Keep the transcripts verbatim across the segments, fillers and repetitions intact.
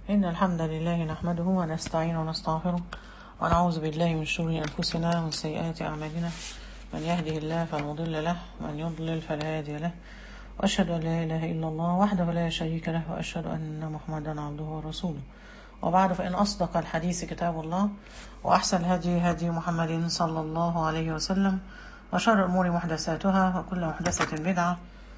إن الحمد لله نحمده ونستعينه ونستغفره ونعوذ بالله من شرور أنفسنا ومن سيئات أعمالنا. من يهده الله فلا مضل له ومن يضلل فلا هادي له، وأشهد أن لا إله إلا الله وحده لا شريك له، وأشهد أن محمدا عبده ورسوله. وبعد، فإن أصدق الحديث كتاب الله، وأحسن الهدي هدي محمد صلى الله عليه وسلم، وشر الأمور محدثاتها، وكل محدثة بدعة،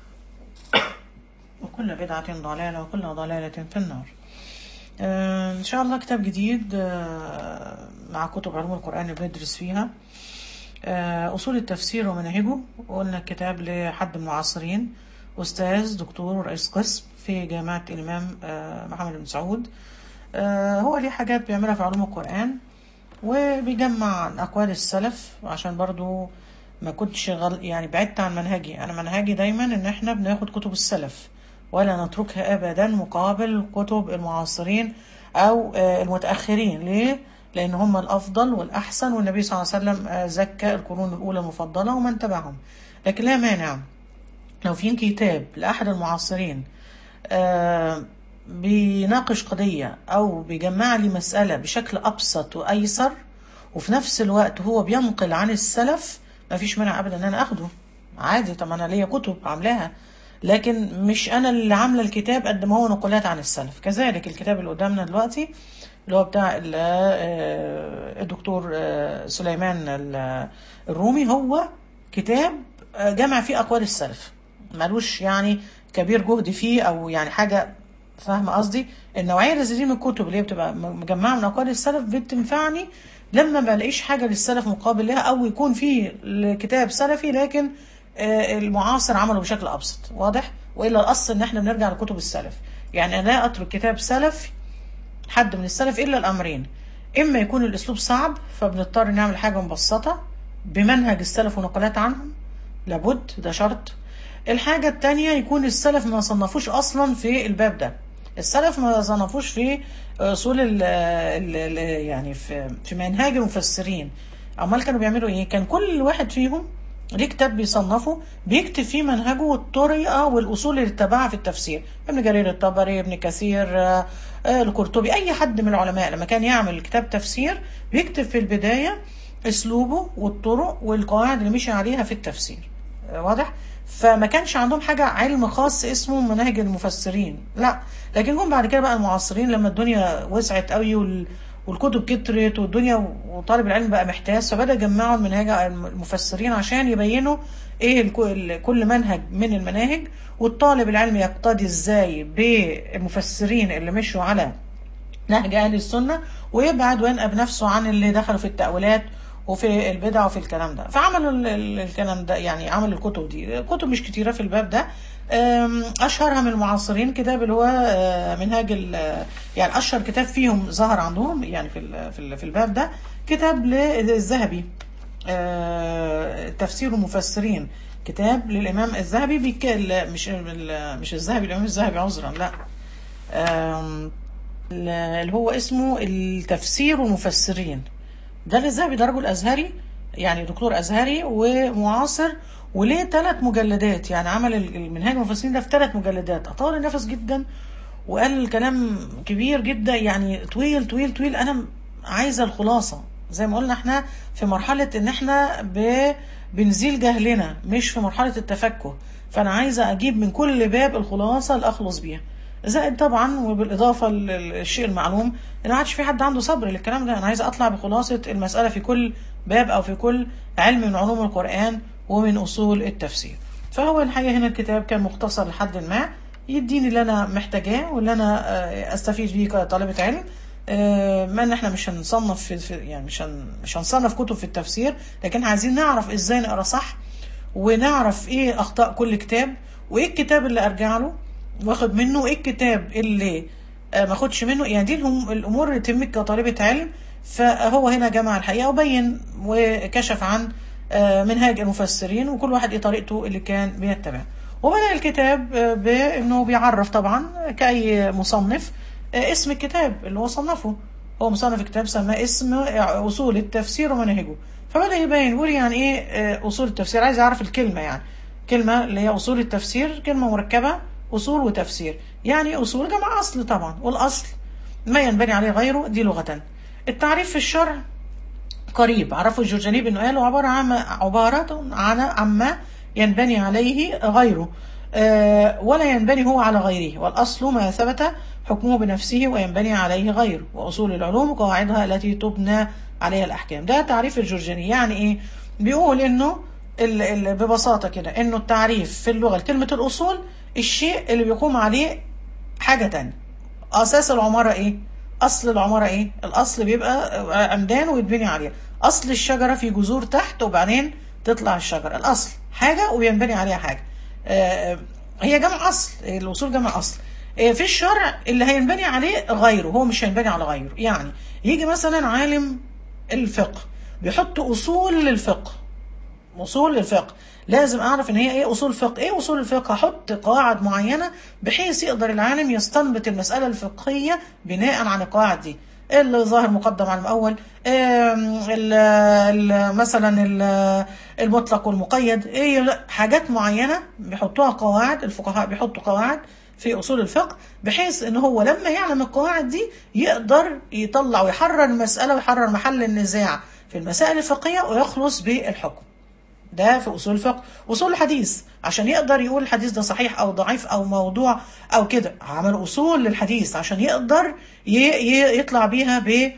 وكل بدعة ضلالة، وكل ضلالة في النار. آه إن شاء الله كتاب جديد آه مع كتب علوم القرآن اللي بندرس فيها آه أصول التفسير ومناهجه. وقلنا الكتاب لحد من المعاصرين، أستاذ دكتور ورئيس قسم في جامعة الإمام آه محمد بن سعود. آه هو ليه حاجات بيعملها في علوم القرآن، وبيجمع عن أقوال السلف، عشان برضو ما كنتش غل... يعني بعدت عن منهجي. أنا منهجي دايما إن إحنا بناخد كتب السلف ولا نتركها أبدا مقابل كتب المعاصرين أو المتأخرين. ليه؟ لأن هم الأفضل والأحسن، والنبي صلى الله عليه وسلم زكى القرون الأولى المفضلة ومن تبعهم. لكن لا مانع لو في كتاب لأحد المعاصرين بيناقش قضية أو بيجمع لي مسألة بشكل أبسط وأيسر، وفي نفس الوقت هو بينقل عن السلف، ما فيش مانع أبدا أن أنا أخده عادي. طب أنا ليا كتب عاملاها، لكن مش أنا اللي عاملة الكتاب قد ما هو نقولات عن السلف. كذلك الكتاب اللي قدامنا دلوقتي اللي هو بتاع الدكتور سليمان الرومي، هو كتاب جمع فيه أقوال السلف، مالوش يعني كبير جهد فيه أو يعني حاجة، فاهمة قصدي؟ النوعية اللي زي من الكتب اللي هي بتبقى مجمعة من أقوال السلف بتنفعني لما بلاقيش حاجة للسلف مقابل لها، أو يكون فيه كتاب سلفي لكن المعاصر عمله بشكل أبسط واضح. وإلا الأصل إن احنا بنرجع لكتب السلف. يعني أنا لا أترك كتاب سلف حد من السلف إلا الأمرين: إما يكون الأسلوب صعب فبنضطر نعمل حاجة مبسطة بمنهج السلف ونقلات عنهم، لابد، ده شرط. الحاجة التانية يكون السلف ما صنفوش أصلا في الباب ده. السلف ما صنفوش في أصول ال ال يعني في في منهاج المفسرين. أمال كانوا بيعملوا إيه؟ كان كل واحد فيهم ليه كتاب بيصنفه بيكتب فيه منهجه والطريقة والأصول اللي اتبعها في التفسير. ابن جرير الطبري، ابن كثير، القرطبي، أي حد من العلماء لما كان يعمل كتاب تفسير بيكتب في البداية أسلوبه والطرق والقواعد اللي مشي عليها في التفسير، واضح؟ فما كانش عندهم حاجة علم خاص اسمه مناهج المفسرين، لا. لكن هم بعد كده بقى المعاصرين لما الدنيا وسعت قوي وال والكتب كترت والدنيا وطالب العلم بقى محتاس، فبدأ يجمعوا المنهج المفسرين عشان يبينوا ايه كل منهج من المناهج، والطالب العلم يقتدي ازاي بالمفسرين اللي مشوا على نهج اهل السنة، ويبعد وينقب نفسه عن اللي دخلوا في التأويلات وفي البدع وفي الكلام ده. فعملوا الكلام ده، يعني عملوا الكتب دي. كتب مش كتيرة في الباب ده، أشهرها من المعاصرين كتاب اللي هو منهاج، يعني أشهر كتاب فيهم ظهر عندهم يعني في في الباب ده كتاب للذهبي، تفسير المفسرين، كتاب للإمام الذهبي، مش مش الذهبي الإمام الذهبي عذرا، لا، اللي هو اسمه التفسير والمفسرين. ده الذهبي، ده رجل أزهري، يعني دكتور أزهري ومعاصر، وليه ثلاث مجلدات. يعني عمل المنهاج المفسرين ده في ثلاث مجلدات، أطال النفس جدا وقال الكلام كبير جدا، يعني طويل طويل طويل. أنا عايزة الخلاصة. زي ما قلنا احنا في مرحلة ان احنا بنزيل جهلنا، مش في مرحلة التفكه. فأنا عايزة أجيب من كل باب الخلاصة اللي أخلص بيها، زائد طبعا وبالإضافة للشيء المعلوم إن ما عادش في حد عنده صبر للكلام ده. أنا عايزة أطلع بخلاصة المسألة في كل باب أو في كل علم من علوم القرآن ومن أصول التفسير. فهو الحقيقة هنا الكتاب كان مختصر لحد ما يديني اللي أنا محتاجاه واللي أنا أستفيد بيه كطالبة علم. ما ان احنا مش هنصنف في يعني مش هن مش هنصنف كتب في التفسير، لكن عايزين نعرف ازاي نقرا صح، ونعرف ايه اخطاء كل كتاب، وايه الكتاب اللي ارجع له واخد منه، وايه الكتاب اللي ما اخدش منه. يعني دي الامور اللي تهمك كطالبة علم. فهو هنا جمع الحقيقة وبين وكشف عن منهاج المفسرين، وكل واحد ايه طريقته اللي كان بيتبع. وبدأ الكتاب بانه بيعرف طبعا كأي مصنف اسم الكتاب اللي هو صنفه. هو مصنف كتاب سماه اسم أصول التفسير ومناهجه. فبدأ يبين يقول يعني ايه أصول التفسير، عايز يعرف الكلمة، يعني كلمة اللي هي أصول التفسير كلمة مركبة، أصول وتفسير. يعني أصول جمع أصل طبعا، والأصل ما ينبني عليه غيره، دي لغة. التعريف في الشرع قريب، عرفه الجرجاني بأنه قاله عبارة عن عبارة عن عما ينبني عليه غيره، أه ولا ينبني هو على غيره، والأصل ما ثبت حكمه بنفسه وينبني عليه غيره، وأصول العلوم قواعدها التي تبنى عليها الأحكام. ده تعريف الجرجاني. يعني إيه؟ بيقول إنه ال ال ببساطة كده إنه التعريف في اللغة كلمة الأصول الشيء اللي بيقوم عليه حاجة تانية. أساس العمارة إيه؟ أصل العمارة إيه؟ الأصل بيبقى عمدان ويتبني عليها. أصل الشجرة في جذور تحت وبعدين تطلع الشجرة. الأصل حاجة وينبني عليها حاجة. آه هي جمع أصل، الأصول جمع أصل. آه في الشرع اللي هينبني عليه غيره، هو مش هينبني على غيره. يعني يجي مثلا عالم الفقه بيحط أصول للفقه، أصول للفقه، لازم أعرف إن هي إيه أصول فقه. إيه أصول الفقه؟ هحط قواعد معينة بحيث يقدر العالم يستنبط المسألة الفقهية بناء على القواعد دي. الظاهر مقدم على الأول، ال ال مثلا ال المطلق والمقيد، إيه حاجات معينة بيحطوها قواعد. الفقهاء بيحطوا قواعد في أصول الفقه بحيث إن هو لما يعلم القواعد دي يقدر يطلع ويحرر المسألة ويحرر محل النزاع في المسائل الفقهية ويخلص بالحكم. ده في أصول الفقه. أصول الحديث عشان يقدر يقول الحديث ده صحيح أو ضعيف أو موضوع أو كده، عمل أصول للحديث عشان يقدر يطلع بيها ب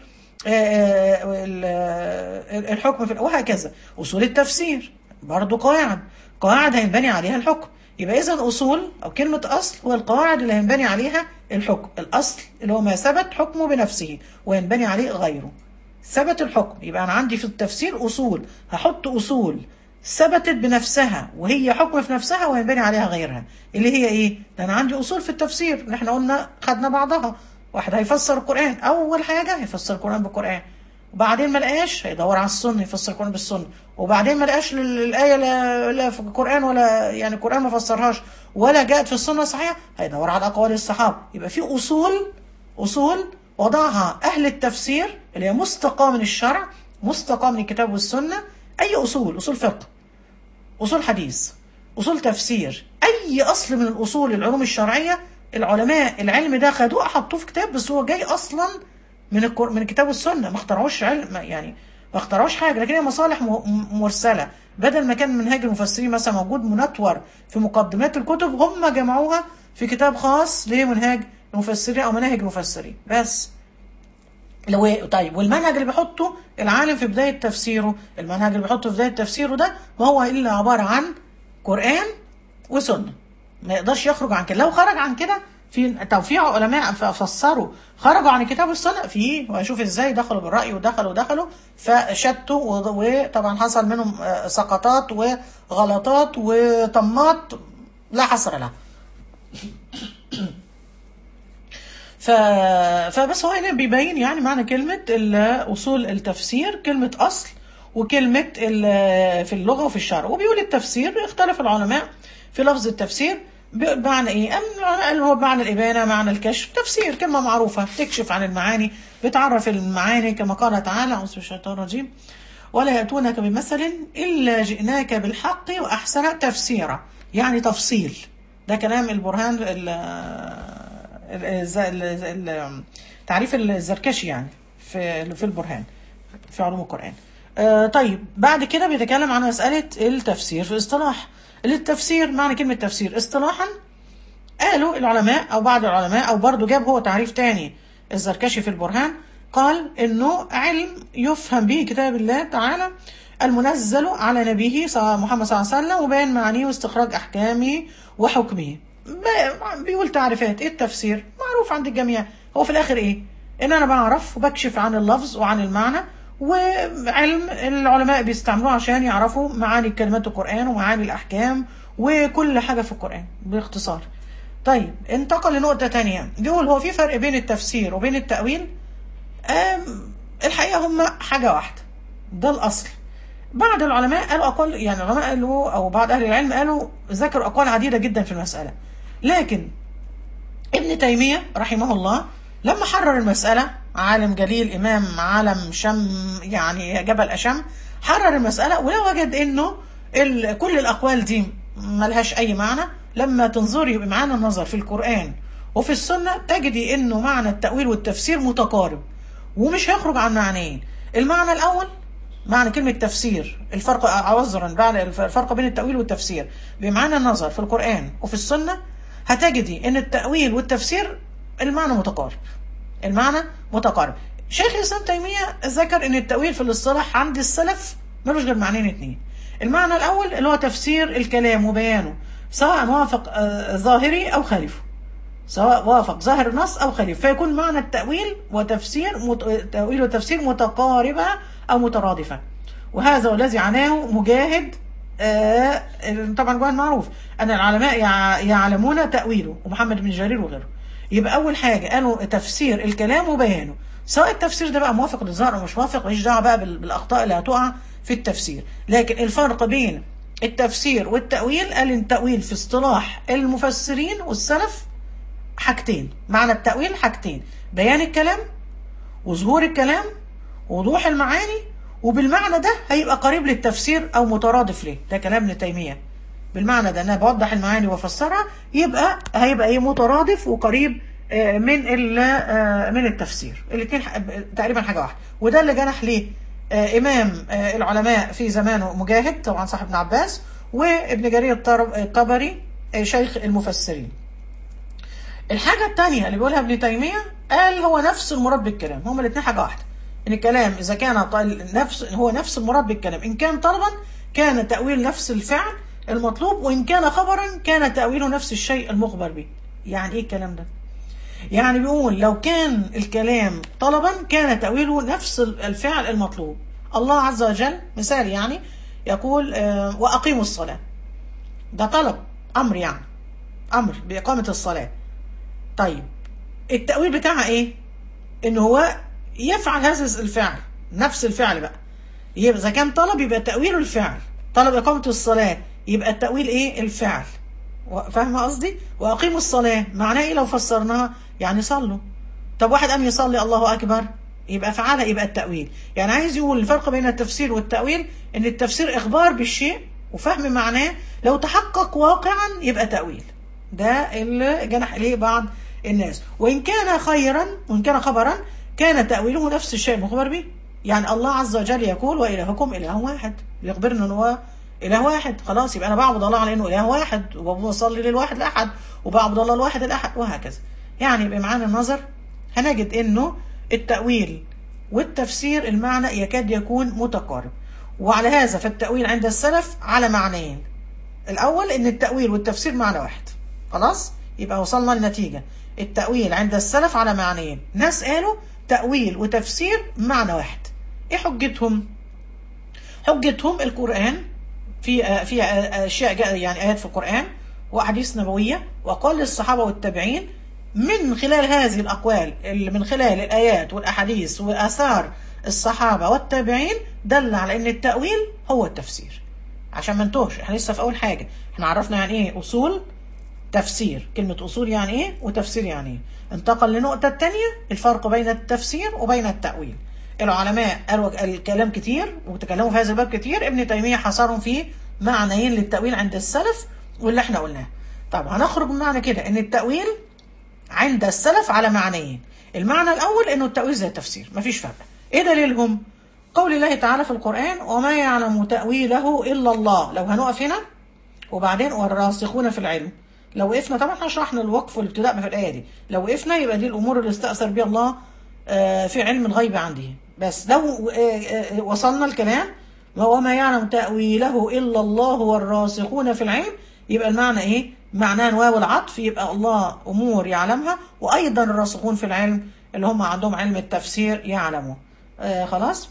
الحكم في وهكذا. أصول التفسير برضو قواعد، قواعد هينبني عليها الحكم. يبقى إذن أصول أو كلمة أصل هو القواعد اللي هينبني عليها الحكم. الأصل اللي هو ما ثبت حكمه بنفسه وينبني عليه غيره. ثبت الحكم، يبقى أنا عندي في التفسير أصول، هحط أصول ثبتت بنفسها وهي حكم في نفسها وينبني عليها غيرها. اللي هي ايه؟ ده انا عندي اصول في التفسير اللي احنا قلنا خدنا بعضها. واحد هيفسر القرآن، اول حاجة هيفسر القرآن بالقرآن، وبعدين ما لقاش هيدور على السنة يفسر القرآن بالسنة، وبعدين ما لقاش الآية لا, لا في القرآن ولا يعني القرآن ما فسرهاش ولا جاءت في السنة صحيحة، هيدور على أقوال الصحابة. يبقى في أصول، أصول وضعها أهل التفسير اللي هي مستقى من الشرع، مستقى من الكتاب والسنة. أي أصول، أصول فقه، أصول حديث، أصول تفسير، أي أصل من الأصول العلوم الشرعية العلماء العلم ده خدوه حطوه في كتاب، بس هو جاي أصلا من الكر... من الكتاب والسنة، ما اخترعوش علم يعني، ما اخترعوش حاجة، لكن هي مصالح مرسلة. بدل ما كان منهاج المفسرين مثلا موجود منتور في مقدمات الكتب، هم جمعوها في كتاب خاص لمنهاج المفسرين أو مناهج المفسرين بس. لو طيب والمنهج اللي بيحطه العالم في بداية تفسيره، المنهج اللي بيحطه في بداية تفسيره ده ما هو إلا عبارة عن قرآن وسنة، ما يقدرش يخرج عن كده. لو خرج عن كده في توفيع علماء فسروا خرجوا عن الكتاب والسنة فيه، وهشوف ازاي دخلوا بالرأي ودخلوا ودخلوا فشتوا، وطبعا حصل منهم سقطات وغلطات وطمات لا حصر لها. ف... فبس هو هنا بيبين يعني معنى كلمة أصول التفسير، كلمة أصل وكلمة في اللغة وفي الشرع. وبيقول التفسير اختلف العلماء في لفظ التفسير بمعنى ايه؟ أم هو بمعنى الإبانة، معنى الكشف. تفسير كلمة معروفة بتكشف عن المعاني، بتعرف المعاني، كما قال تعالى أعوذ بالشيطان الرجيم ولا يأتونك بمثل إلا جئناك بالحق وأحسن تفسيرا، يعني تفصيل. ده كلام البرهان تعريف الزركشي يعني في في البرهان في علوم القرآن. آه طيب بعد كده بيتكلم عن مسألة التفسير في اصطلاح. التفسير معنى كلمة تفسير اصطلاحا قالوا العلماء أو بعض العلماء، أو برضو جاب هو تعريف تاني الزركشي في البرهان، قال إنه علم يفهم به كتاب الله تعالى المنزل على نبيه محمد صلى الله عليه وسلم وبيان معانيه واستخراج أحكامه وحكمه. بيقول تعريفات ايه التفسير معروف عند الجميع، هو في الاخر ايه؟ ان انا بعرف وبكشف عن اللفظ وعن المعنى، وعلم العلماء بيستعملوه عشان يعرفوا معاني كلمات القرآن ومعاني الاحكام وكل حاجة في القرآن باختصار. طيب انتقل لنقطة تانية، بيقول هو في فرق بين التفسير وبين التأويل؟ الحقيقة هم حاجة واحدة، ده الاصل. بعض العلماء قالوا أقوال، يعني العلماء قالوا أو بعض أهل العلم قالوا ذكروا أقوال عديدة جدا في المسألة، لكن ابن تيمية رحمه الله لما حرر المسألة، عالم جليل إمام عالم شم يعني جبل أشم، حرر المسألة ولا وجد إنه كل الأقوال دي ملهاش أي معنى. لما تنظري بمعنى النظر في القرآن وفي السنة تجدي انه معنى التأويل والتفسير متقارب ومش هيخرج عن معنيين. المعنى الاول معنى كلمة تفسير، الفرق عذرا بعد الفرق بين التأويل والتفسير بمعنى النظر في القرآن وفي السنة، هتجدي ان التأويل والتفسير المعنى متقارب، المعنى متقارب. شيخ الإسلام تيمية ذكر ان التأويل في الاصطلاح عند السلف ملوش غير معنيين اتنين. المعنى الاول اللي هو تفسير الكلام وبيانه، سواء وافق ظاهري او خالفه، سواء وافق ظاهر النص او خالف، فيكون معنى التأويل وتفسير مت... تأويل وتفسير متقاربة او مترادفة. وهذا هو الذي عناه مجاهد. آه طبعا جوان معروف ان العلماء يع... يعلمون تأويله، ومحمد بن جرير وغيره. يبقى اول حاجة قالوا تفسير الكلام وبيانه، سواء التفسير ده بقى موافق للظاهر او مش موافق، ماليش دعوه بقى بالاخطاء اللي هتقع في التفسير. لكن الفرق بين التفسير والتأويل، قال التأويل في اصطلاح المفسرين والسلف حاجتين، معنى التأويل حاجتين: بيان الكلام وظهور الكلام ووضوح المعاني، وبالمعنى ده هيبقى قريب للتفسير او مترادف ليه. ده كلام ابن تيمية، بالمعنى ده انا بوضح المعاني وافسرها، يبقى هيبقى ايه مترادف وقريب من من التفسير. الاثنين تقريبا حاجه واحده. وده اللي جنح ليه امام العلماء في زمانه مجاهد طبعا صاحب ابن عباس، وابن جرير الطبري شيخ المفسرين. الحاجه الثانيه اللي بيقولها ابن تيميه، قال هو نفس المراد بالكلام، هما الاثنين حاجه واحده. ان الكلام اذا كان نفس هو نفس المراد بالكلام، ان كان طلبا كان تأويل نفس الفعل المطلوب، وان كان خبرا كان تأويله نفس الشيء المخبر به. يعني ايه الكلام ده؟ يعني بيقول لو كان الكلام طلبا كان تأويله نفس الفعل المطلوب. الله عز وجل مثال يعني يقول آه وأقيموا الصلاة، ده طلب، أمر، يعني أمر بإقامة الصلاة. طيب التأويل بتاعها إيه؟ إن هو يفعل هذا الفعل، نفس الفعل بقى. يبقى إذا كان طلب يبقى تأويله الفعل، طلب إقامة الصلاة يبقى التأويل إيه؟ الفعل. فاهمة قصدي؟ وأقيموا الصلاة معناه إيه لو فسرناها؟ يعني صلوا. طب واحد قام يصلي الله أكبر، يبقى فعلها، يبقى التأويل. يعني عايز يقول الفرق بين التفسير والتأويل إن التفسير إخبار بالشيء وفهم معناه، لو تحقق واقعا يبقى تأويل. ده اللي جنح إليه بعض الناس. وإن كان خيرا وإن كان خبرا كان تأويله نفس الشيء المخبر به. يعني الله عز وجل يقول وإلهكم إله واحد، يخبرنا أنه هو إله واحد، خلاص يبقى أنا بعبد الله على أنه إله واحد، وبصلي للواحد الأحد، وبعبد الله الواحد الأحد، وهكذا. يعني بمعنى النظر هنجد أنه التأويل والتفسير المعنى يكاد يكون متقارب. وعلى هذا فالتأويل عند السلف على معنيين. الأول أن التأويل والتفسير معنى واحد، خلاص يبقى وصلنا لنتيجة. التأويل عند السلف على معنيين، ناس قالوا تأويل وتفسير معنى واحد. إيه حجتهم؟ حجتهم القرآن، في في اشياء يعني ايات في القرآن واحاديث نبويه واقوال الصحابه والتابعين. من خلال هذه الاقوال اللي من خلال الايات والاحاديث واثار الصحابه والتابعين دل على ان التاويل هو التفسير. عشان ما نتوهش، احنا لسه في اول حاجه، احنا عرفنا يعني ايه اصول تفسير، كلمه اصول يعني ايه وتفسير يعني ايه. انتقل لنقطه الثانيه، الفرق بين التفسير وبين التاويل. العلماء قالوا الكلام كتير وتكلموا في هذا الباب كتير، ابن تيمية حصرهم في معنيين للتأويل عند السلف واللي احنا قلناه. طب هنخرج من معنى كده ان التأويل عند السلف على معنيين. المعنى الاول انه التأويل زي التفسير، مفيش فرق. ايه دليلهم؟ قول الله تعالى في القرآن وما يعلم تأويله الا الله. لو هنقف هنا وبعدين والراسخون في العلم، لو وقفنا طبعا احنا شرحنا الوقف والابتداء في الآية دي، لو وقفنا يبقى دي الامور اللي استأثر بها الله في علم الغيب عنده. بس لو وصلنا الكلام وما يعلم تأويله إلا الله والراسخون في العلم، يبقى المعنى إيه؟ معناه واو العطف، يبقى الله أمور يعلمها، وأيضا الراسخون في العلم اللي هم عندهم علم التفسير يعلموا. آه خلاص.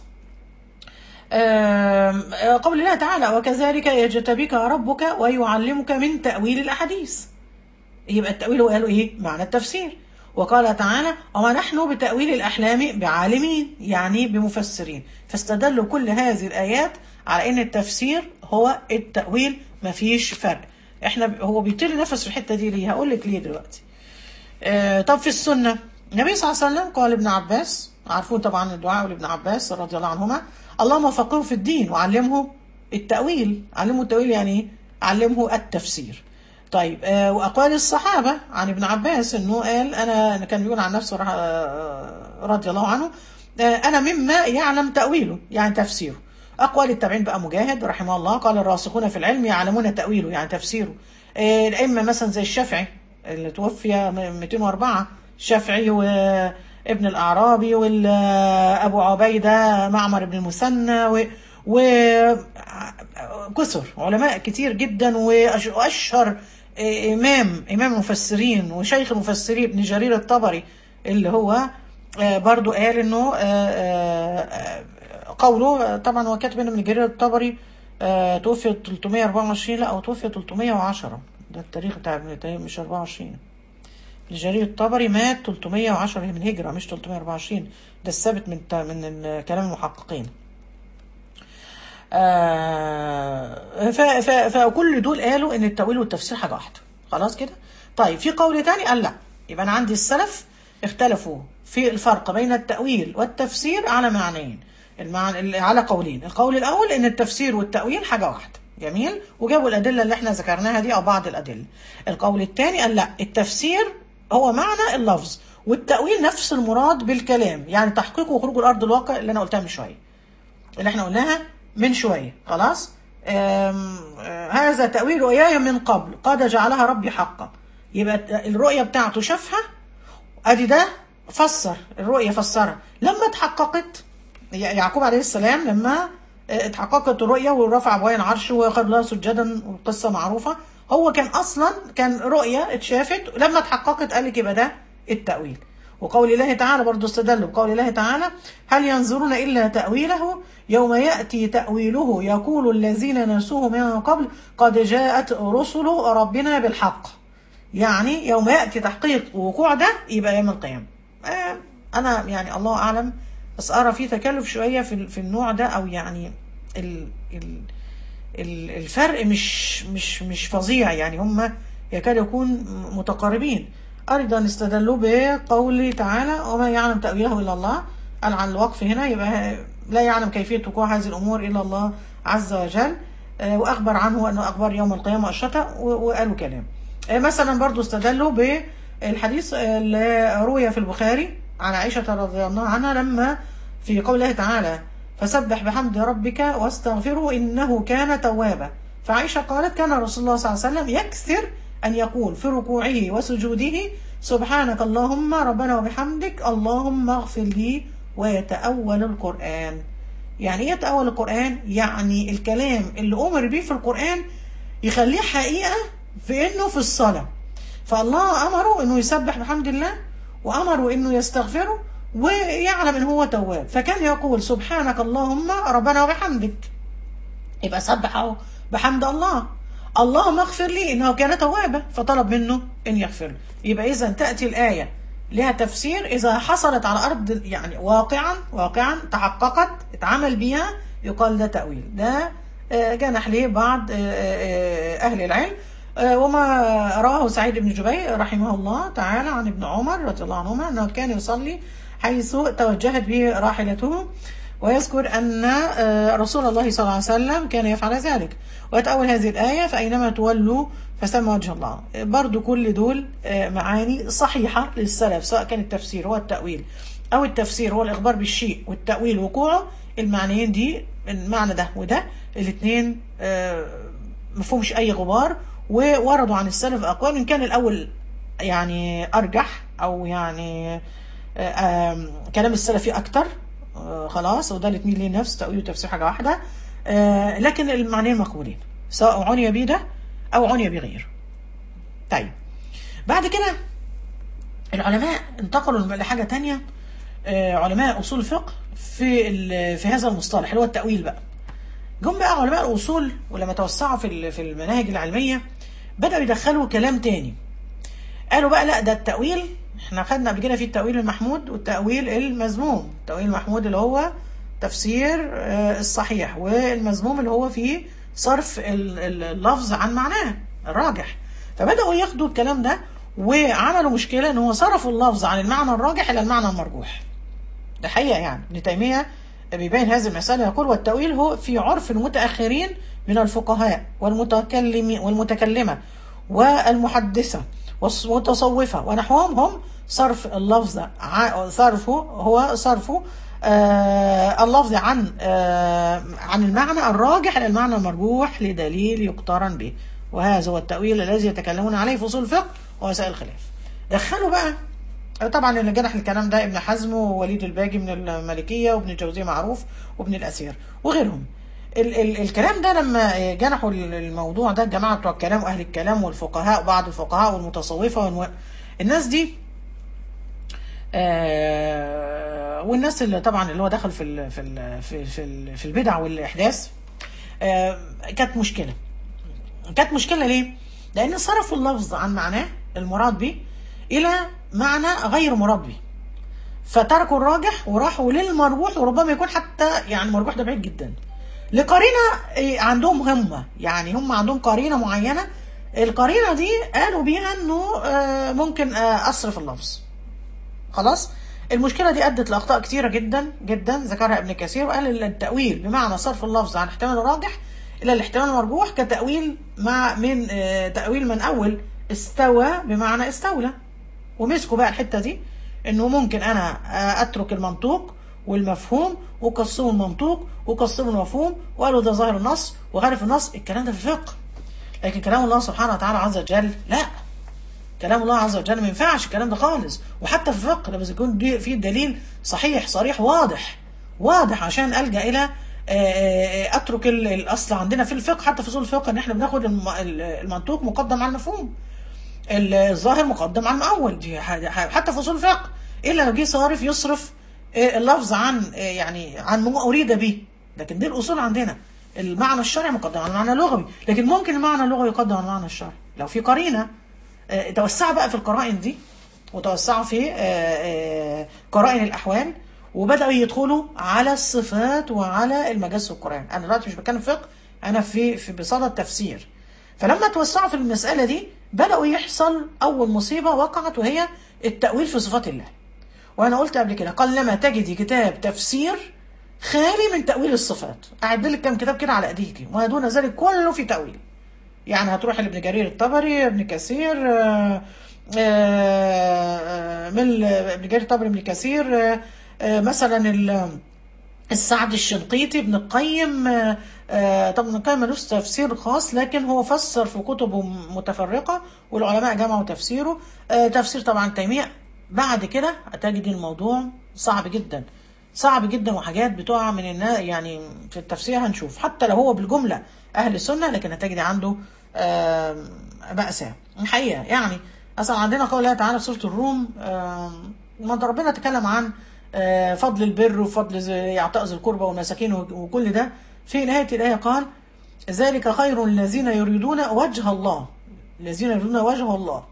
آه قول الله تعالى وكذلك يجتبيك ربك ويعلمك من تأويل الأحاديث. يبقى التأويل قالوا إيه؟ معنى التفسير. وقال تعالى وما نحن بتأويل الأحلام بعالمين، يعني بمفسرين. فاستدلوا كل هذه الآيات على أن التفسير هو التأويل، مفيش فرق. احنا هو بيطيل نفس في الحتة دي ليه؟ هقول لك ليه دلوقتي. آه طب في السنة النبي صلى الله عليه وسلم قال ابن عباس، عارفون طبعا الدعاء لابن عباس رضي الله عنهما، اللهم فقهه في الدين وعلمه التأويل. علمه التأويل يعني علمه التفسير. طيب آه واقوال الصحابه عن ابن عباس انه قال انا، كان بيقول عن نفسه رضي الله عنه آه انا مما يعلم تاويله يعني تفسيره. اقوال التابعين بقى مجاهد رحمه الله قال الراسخون في العلم يعلمون تاويله يعني تفسيره. آه الائمه مثلا زي الشافعي اللي توفي مئتين وأربعة، الشافعي وابن الاعرابي وابو عبيده معمر بن المثنى و وكثر علماء كتير جدا، واشهر امام امام المفسرين وشيخ المفسرين ابن جرير الطبري اللي هو برضو قال انه قوله، طبعا هو كاتب ابن جرير الطبري توفي ثلاثمائة وأربعة وعشرين لا او توفي ثلاثمائة وعشرة، ده التاريخ بتاع مش أربعة وعشرين. ابن جرير الطبري مات ثلاثمائة وعشرة من هجرة مش ثلاثمائة وأربعة وعشرين، ده الثابت من من كلام المحققين. آه فكل دول قالوا ان التأويل والتفسير حاجة واحدة خلاص كده. طيب في قول تاني قال لا، يبقى انا عندي السلف اختلفوا في الفرق بين التأويل والتفسير على معنيين، المعنى على قولين. القول الاول ان التفسير والتأويل حاجة واحدة، جميل، وجابوا الادلة اللي احنا ذكرناها دي او بعض الادلة. القول الثاني قال لا، التفسير هو معنى اللفظ والتأويل نفس المراد بالكلام، يعني تحقيق وخروج الارض الواقع اللي انا قلتها من شوية، اللي احنا قلناها من شوية خلاص. آم آم هذا تأويل رؤياي من قبل قد جعلها ربي حقا، يبقى الرؤية بتاعته شافها ادي ده فسر الرؤية، فسرها لما اتحققت يعقوب عليه السلام، لما اتحققت الرؤية ورفع ابوين العرش وخر لها سجدا والقصة معروفة، هو كان اصلا كان رؤية اتشافت لما اتحققت قال لك يبقى ده التأويل. وقول الله تعالى برضو استدلوا بقول الله تعالى هل ينظرون إلا تأويله يوم يأتي تأويله يقول الذين نسوه من قبل قد جاءت رسل ربنا بالحق، يعني يوم يأتي تحقيق وقوع ده يبقى يوم القيامة. آه أنا يعني الله أعلم، بس أرى في تكلف شوية في في النوع ده، أو يعني ال ال الفرق مش مش مش فظيع، يعني هم يكاد يكون متقاربين. أيضا استدلوا بقوله تعالى وما يعلم تأويله إلا الله، قال عن الوقف هنا يبقى لا يعلم كيفية وقوع هذه الأمور إلا الله عز وجل، وأخبر عنه أنه أخبار يوم القيامة أشرطة، وقالوا كلام. مثلا برضو استدلوا بالحديث اللي روي في البخاري عن عائشة رضي الله عنها لما في قوله تعالى فسبح بحمد ربك واستغفره إنه كان توابا، فعائشة قالت كان رسول الله صلى الله عليه وسلم يكثر أن يقول في ركوعه وسجوده سبحانك اللهم ربنا وبحمدك اللهم اغفر لي، ويتأول القرآن. يعني ايه يتأول القرآن؟ يعني الكلام اللي أمر به في القرآن يخليه حقيقة في إنه في الصلاة، فالله أمره إنه يسبح بحمد الله وأمره إنه يستغفره ويعلم إن هو تواب، فكان يقول سبحانك اللهم ربنا وبحمدك، يبقى سبحه بحمد الله، اللهم اغفر لي إنه كان توابا فطلب منه إن يغفر له. يبقى إذا تأتي الآية لها تفسير إذا حصلت على أرض يعني واقعا واقعا تحققت اتعمل بها يقال ده تأويل. ده جنح ليه بعض أهل العلم، وما رواه سعيد بن جبير رحمه الله تعالى عن ابن عمر رضي الله عنهما أنه كان يصلي حيث توجهت به راحلته، ويذكر أن رسول الله صلى الله عليه وسلم كان يفعل ذلك، ويتأول هذه الآية فأينما تولوا فثم وجه الله. برضو كل دول معاني صحيحة للسلف، سواء كان التفسير هو التأويل أو التفسير هو الإخبار بالشيء والتأويل وقوعه، المعنيين دي المعنى ده وده الاثنين مفهومش أي غبار، ووردوا عن السلف أقوال إن كان الأول يعني أرجح أو يعني كلام السلفي أكتر خلاص، وده الاثنين ليه نفس تأويل وتفسير حاجة واحدة، لكن المعنيين مقبولين سواء عني بده أو عني بغير. طيب بعد كده العلماء انتقلوا لحاجة تانية، علماء أصول الفقه في في هذا المصطلح اللي هو التأويل بقى. جم بقى علماء الأصول ولما توسعوا في في المناهج العلمية بدأوا يدخلوا كلام تاني، قالوا بقى لا ده التأويل احنا خدنا قبل كده في التأويل المحمود والتأويل المذموم. التأويل المحمود اللي هو تفسير الصحيح، والمذموم اللي هو فيه صرف اللفظ عن معناه الراجح. فبدأوا ياخدوا الكلام ده وعملوا مشكلة ان هو صرفوا اللفظ عن المعنى الراجح الى المعنى المرجوح. ده حقيقة يعني ابن تيمية بيبين هذه المسألة، يقول والتأويل هو في عرف المتأخرين من الفقهاء والمتكلم والمتكلمة والمحدثة والمتصوفة ونحوهم هم صرف اللفظ ع- صرفه هو صرفه آه اللفظ عن آه عن المعنى الراجح إلى المعنى المرجوح لدليل يقترن به، وهذا هو التأويل الذي يتكلمون عليه في أصول الفقه ووسائل الخلاف. دخلوا بقى طبعا اللي جنح الكلام ده ابن حزم ووليد الباجي من المالكية وابن الجوزي معروف وابن الأثير وغيرهم. ال ال الكلام ده لما جنحوا الموضوع ده الجماعة بتوع الكلام وأهل الكلام والفقهاء وبعض الفقهاء والمتصوفة والم... الناس دي آه والناس اللي طبعا اللي هو دخل في ال في ال في في, ال في البدع والإحداث آه كانت مشكلة. كانت مشكلة ليه؟ لأن صرفوا اللفظ عن معناه المراد به إلى معنى غير مراد به، فتركوا الراجح وراحوا للمرجوح، وربما يكون حتى يعني المرجوح ده بعيد جدا لقرينة عندهم هم، يعني هم عندهم قرينة معينة، القرينة دي قالوا بيها انه ممكن اصرف اللفظ. خلاص المشكلة دي ادت لاخطاء كتيرة جدا جدا ذكرها ابن كثير، وقال التأويل بمعنى صرف اللفظ عن احتمال الراجح الى الاحتمال المرجوح كتأويل مع من تأويل من اول استوى بمعنى استولى، ومسكوا بقى الحتة دي انه ممكن انا اترك المنطوق والمفهوم وقسموا المنطوق وقسموا المفهوم وقالوا ده ظاهر النص وخالف النص. الكلام ده في الفقه، لكن كلام الله سبحانه وتعالى عز وجل لا، كلام الله عز وجل ما ينفعش الكلام ده خالص. وحتى في الفقه لما يكون في دليل صحيح صريح واضح واضح عشان الجا الى اترك الاصل عندنا في الفقه، حتى في اصول الفقه ان احنا بناخد المنطوق مقدم على المفهوم، الظاهر مقدم على المؤول، دي حتى في اصول الفقه، الا لو جه صارف يصرف اللفظ عن يعني عن ما اريد به. لكن دي الاصول عندنا، المعنى الشرعي مقدم على المعنى اللغوي، لكن ممكن المعنى اللغوي يقدم على المعنى الشرعي لو في قرينه. توسعوا بقى في القرائن دي، وتوسعوا في قرائن الاحوال، وبداوا يدخلوا على الصفات وعلى المجاز في القران. انا دلوقتي مش بتكلم فقه، انا في في بصدد تفسير. فلما توسعوا في المساله دي بداوا يحصل اول مصيبه وقعت، وهي التاويل في صفات الله. وانا قلت قبل كده قلما تجدي كتاب تفسير خالي من تاويل الصفات. اعد لك كام كتاب كده على ايديكي، وما دون ذلك كله في تاويل. يعني هتروح لابن جرير الطبري، ابن كثير، من ابن جرير الطبري، ابن كثير، مثلا السعد الشنقيطي، ابن القيم. طبعا ابن القيم ملوش تفسير خاص، لكن هو فسر في كتبه متفرقه والعلماء جمعوا تفسيره. تفسير طبعا تيميه. بعد كده هتجد الموضوع صعب جدا صعب جدا، وحاجات بتقع من الناس يعني في التفسير هنشوف، حتى لو هو بالجمله اهل السنه لكن هتجد عنده مأساة الحقيقه. يعني اصلا عندنا قول الله تعالى في سوره الروم، ما ربنا تكلم عن فضل البر وفضل اعطاء ذي القربى والمساكين وكل ده، في نهايه الايه قال ذلك خير الذين يريدون وجه الله، الذين يريدون وجه الله.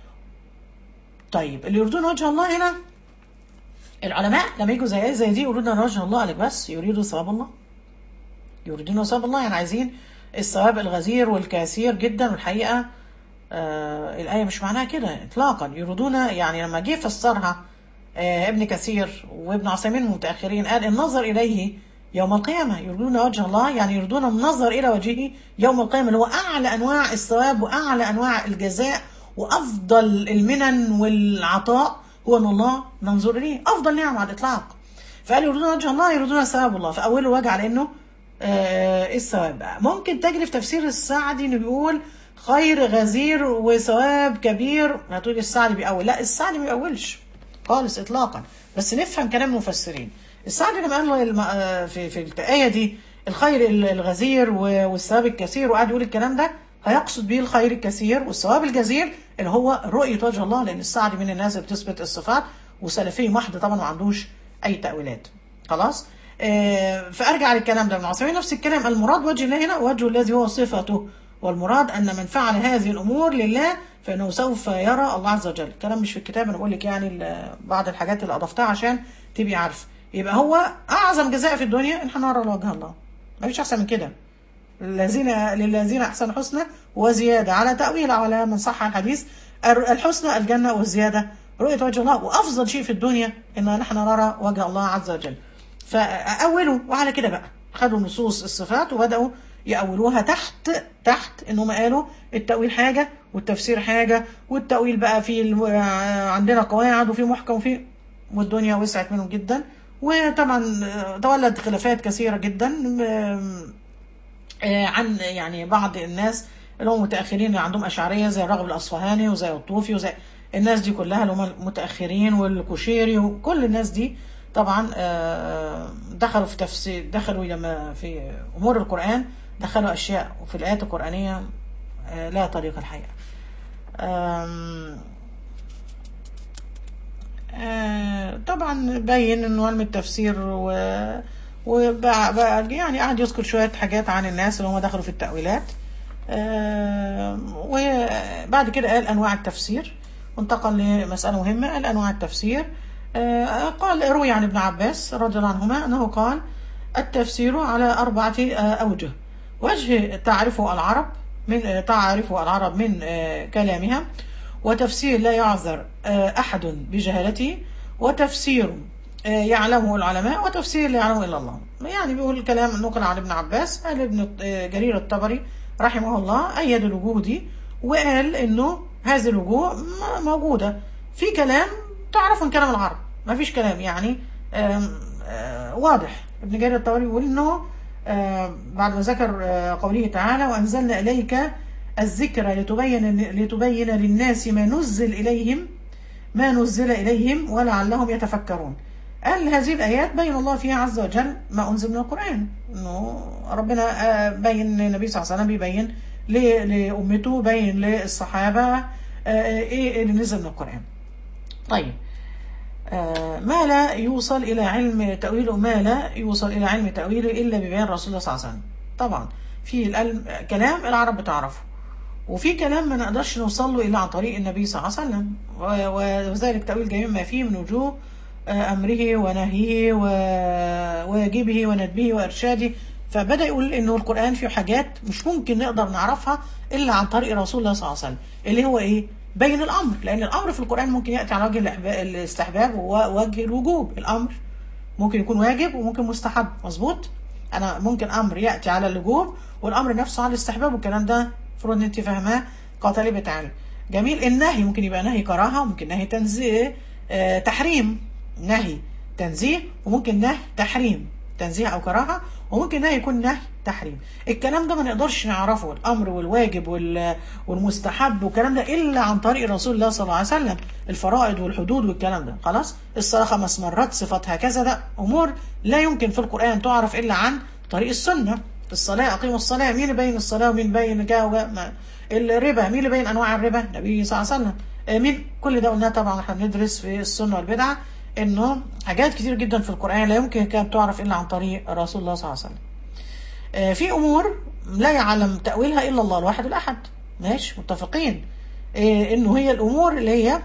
طيب اللي يريدون وجه الله هنا العلماء لما يجوا زي زي دي يريدون وجه الله، قالك بس يريدوا ثواب الله، يريدون ثواب الله، يعني عايزين الثواب الغزير والكثير جدا. والحقيقه آه الايه مش معناها كده اطلاقا. يريدون يعني لما جه فسرها آه ابن كثير وابن عثيمين المتاخرين قال النظر اليه يوم القيامه، يريدون وجه الله يعني يريدون النظر الى وجهه يوم القيامه، اللي هو اعلى انواع الثواب واعلى انواع الجزاء وافضل المنن والعطاء، هو ان الله ننظر اليه، افضل نعمه على الاطلاق. فقال يريدون وجه الله يريدون ثواب الله، فاوله وجه على انه آه الثواب. ممكن تجري في تفسير السعدي انه بيقول خير غزير وثواب كبير، هتقول السعدي بيقول، لا السعدي ما بيقولش خالص اطلاقا، بس نفهم كلام المفسرين. السعدي لما قال في في الايه دي الخير الغزير والثواب الكثير وقعد يقول الكلام ده، هيقصد به الخير الكثير والثواب الجزير اللي هو رؤيه وجه الله، لان السعدي من الناس اللي بتثبت الصفات وسلفي محض طبعا ما عندوش اي تاويلات. خلاص آه فارجع للكلام ده. ابن عثيمين نفس الكلام، المراد وجه الله هنا وجه الذي هو صفته، والمراد ان من فعل هذه الامور لله فانه سوف يرى الله عز وجل. الكلام مش في الكتاب، انا بقول لك يعني بعض الحاجات اللي اضفتها عشان تبقي عارفه. يبقى هو اعظم جزاء في الدنيا ان احنا نرى وجه الله، ما فيش احسن من كده. الذين للذين احسن الحسنى وزياده، على تاويل على من صح الحديث الحسنى الجنه والزياده رؤيه وجه الله، وافضل شيء في الدنيا ان نحن نرى وجه الله عز وجل. فاولوا وعلى كده بقى خدوا نصوص الصفات وبداوا يأولوها تحت تحت انهم قالوا التأويل حاجة والتفسير حاجة، والتأويل بقى في الم... عندنا قواعد وفي محكم وفي، والدنيا وسعت منهم جدا. وطبعا تولد خلافات كثيرة جدا عن يعني بعض الناس اللي هم متأخرين اللي عندهم أشعرية زي الراغب الأصفهاني وزي الطوفي وزي الناس دي كلها اللي هم المتأخرين، والكشيري وكل الناس دي طبعا دخلوا في تفسير، دخلوا لما في أمور القرآن دخلوا أشياء وفي الآيات القرآنية لا طريق الحقيقة. طبعا بين انه علم التفسير و وبقى يعني قاعد يذكر شوية حاجات عن الناس اللي هم دخلوا في التأويلات. وبعد كده قال أنواع التفسير، وانتقل لمسألة مهمة، قال أنواع التفسير. قال روي عن ابن عباس رضي الله عنهما أنه قال التفسير على أربعة أوجه: وجه تعرفه العرب من تعرفه العرب من كلامها، وتفسير لا يعذر أحد بجهالته، وتفسير يعلمه العلماء، وتفسير لا يعلمه إلا الله. يعني بيقول الكلام نقل عن ابن عباس. قال ابن جرير الطبري رحمه الله أيد الوجوه دي، وقال إنه هذه الوجوه موجودة في كلام تعرف من كلام العرب، ما فيش كلام يعني آم آم واضح. ابن جرير الطبري بيقول إنه بعد ما ذكر قوله تعالى وأنزلنا إليك الذكر لتبين لتبين للناس ما نزل إليهم ما نزل إليهم ولعلهم يتفكرون. قال هذه الآيات بين الله فيها عز وجل ما أنزل من القرآن، إنه ربنا بين النبي صلى الله عليه وسلم بيبين لأمته، بين للصحابة إيه اللي نزل من القرآن. طيب ما لا يوصل إلى علم تأويله ما لا يوصل إلى علم تأويله إلا ببيان رسول الله صلى الله عليه وسلم. طبعا في كلام العرب بتعرفه، وفي كلام ما نقدرش نوصل له إلا عن طريق النبي صلى الله عليه وسلم، وذلك تأويل جميع ما فيه من وجوه أمره ونهيه وواجبه وندبه وإرشاده. فبدأ يقول إنه القرآن فيه حاجات مش ممكن نقدر نعرفها إلا عن طريق رسول الله صلى الله عليه وسلم، اللي هو إيه؟ بين الأمر، لأن الأمر في القرآن ممكن يأتي على وجه الاستحباب ووجه الوجوب. الأمر ممكن يكون واجب وممكن مستحب، مظبوط؟ أنا ممكن أمر يأتي على الوجوب والأمر نفسه على الاستحباب، والكلام ده المفروض إن أنت فاهماه كطالبة علم. جميل. النهي ممكن يبقى نهي كراهة، وممكن نهي تنزيه آه تحريم، نهي تنزيه، وممكن نهي تحريم تنزيه أو كراهة، وممكن نهي يكون نهي تحريم. الكلام ده ما نقدرش نعرفه الأمر والواجب والمستحب والكلام ده إلا عن طريق رسول الله صلى الله عليه وسلم. الفرائض والحدود والكلام ده خلاص. الصلاة خمس مرات صفتها كذا، ده أمور لا يمكن في القرآن تعرف إلا عن طريق السنة. الصلاة أقيموا الصلاة، مين اللي بين الصلاة ومين بين جاء الربا؟ مين اللي بين أنواع الربا؟ النبي صلى الله عليه وسلم. مين؟ كل ده قلنا طبعا احنا بندرس في السنة والبدعة إنه حاجات كتير جدا في القرآن لا يمكن كانت تعرف إلا عن طريق رسول الله صلى الله عليه وسلم. في أمور لا يعلم تأويلها إلا الله الواحد الأحد، ماشي متفقين إنه هي الأمور اللي هي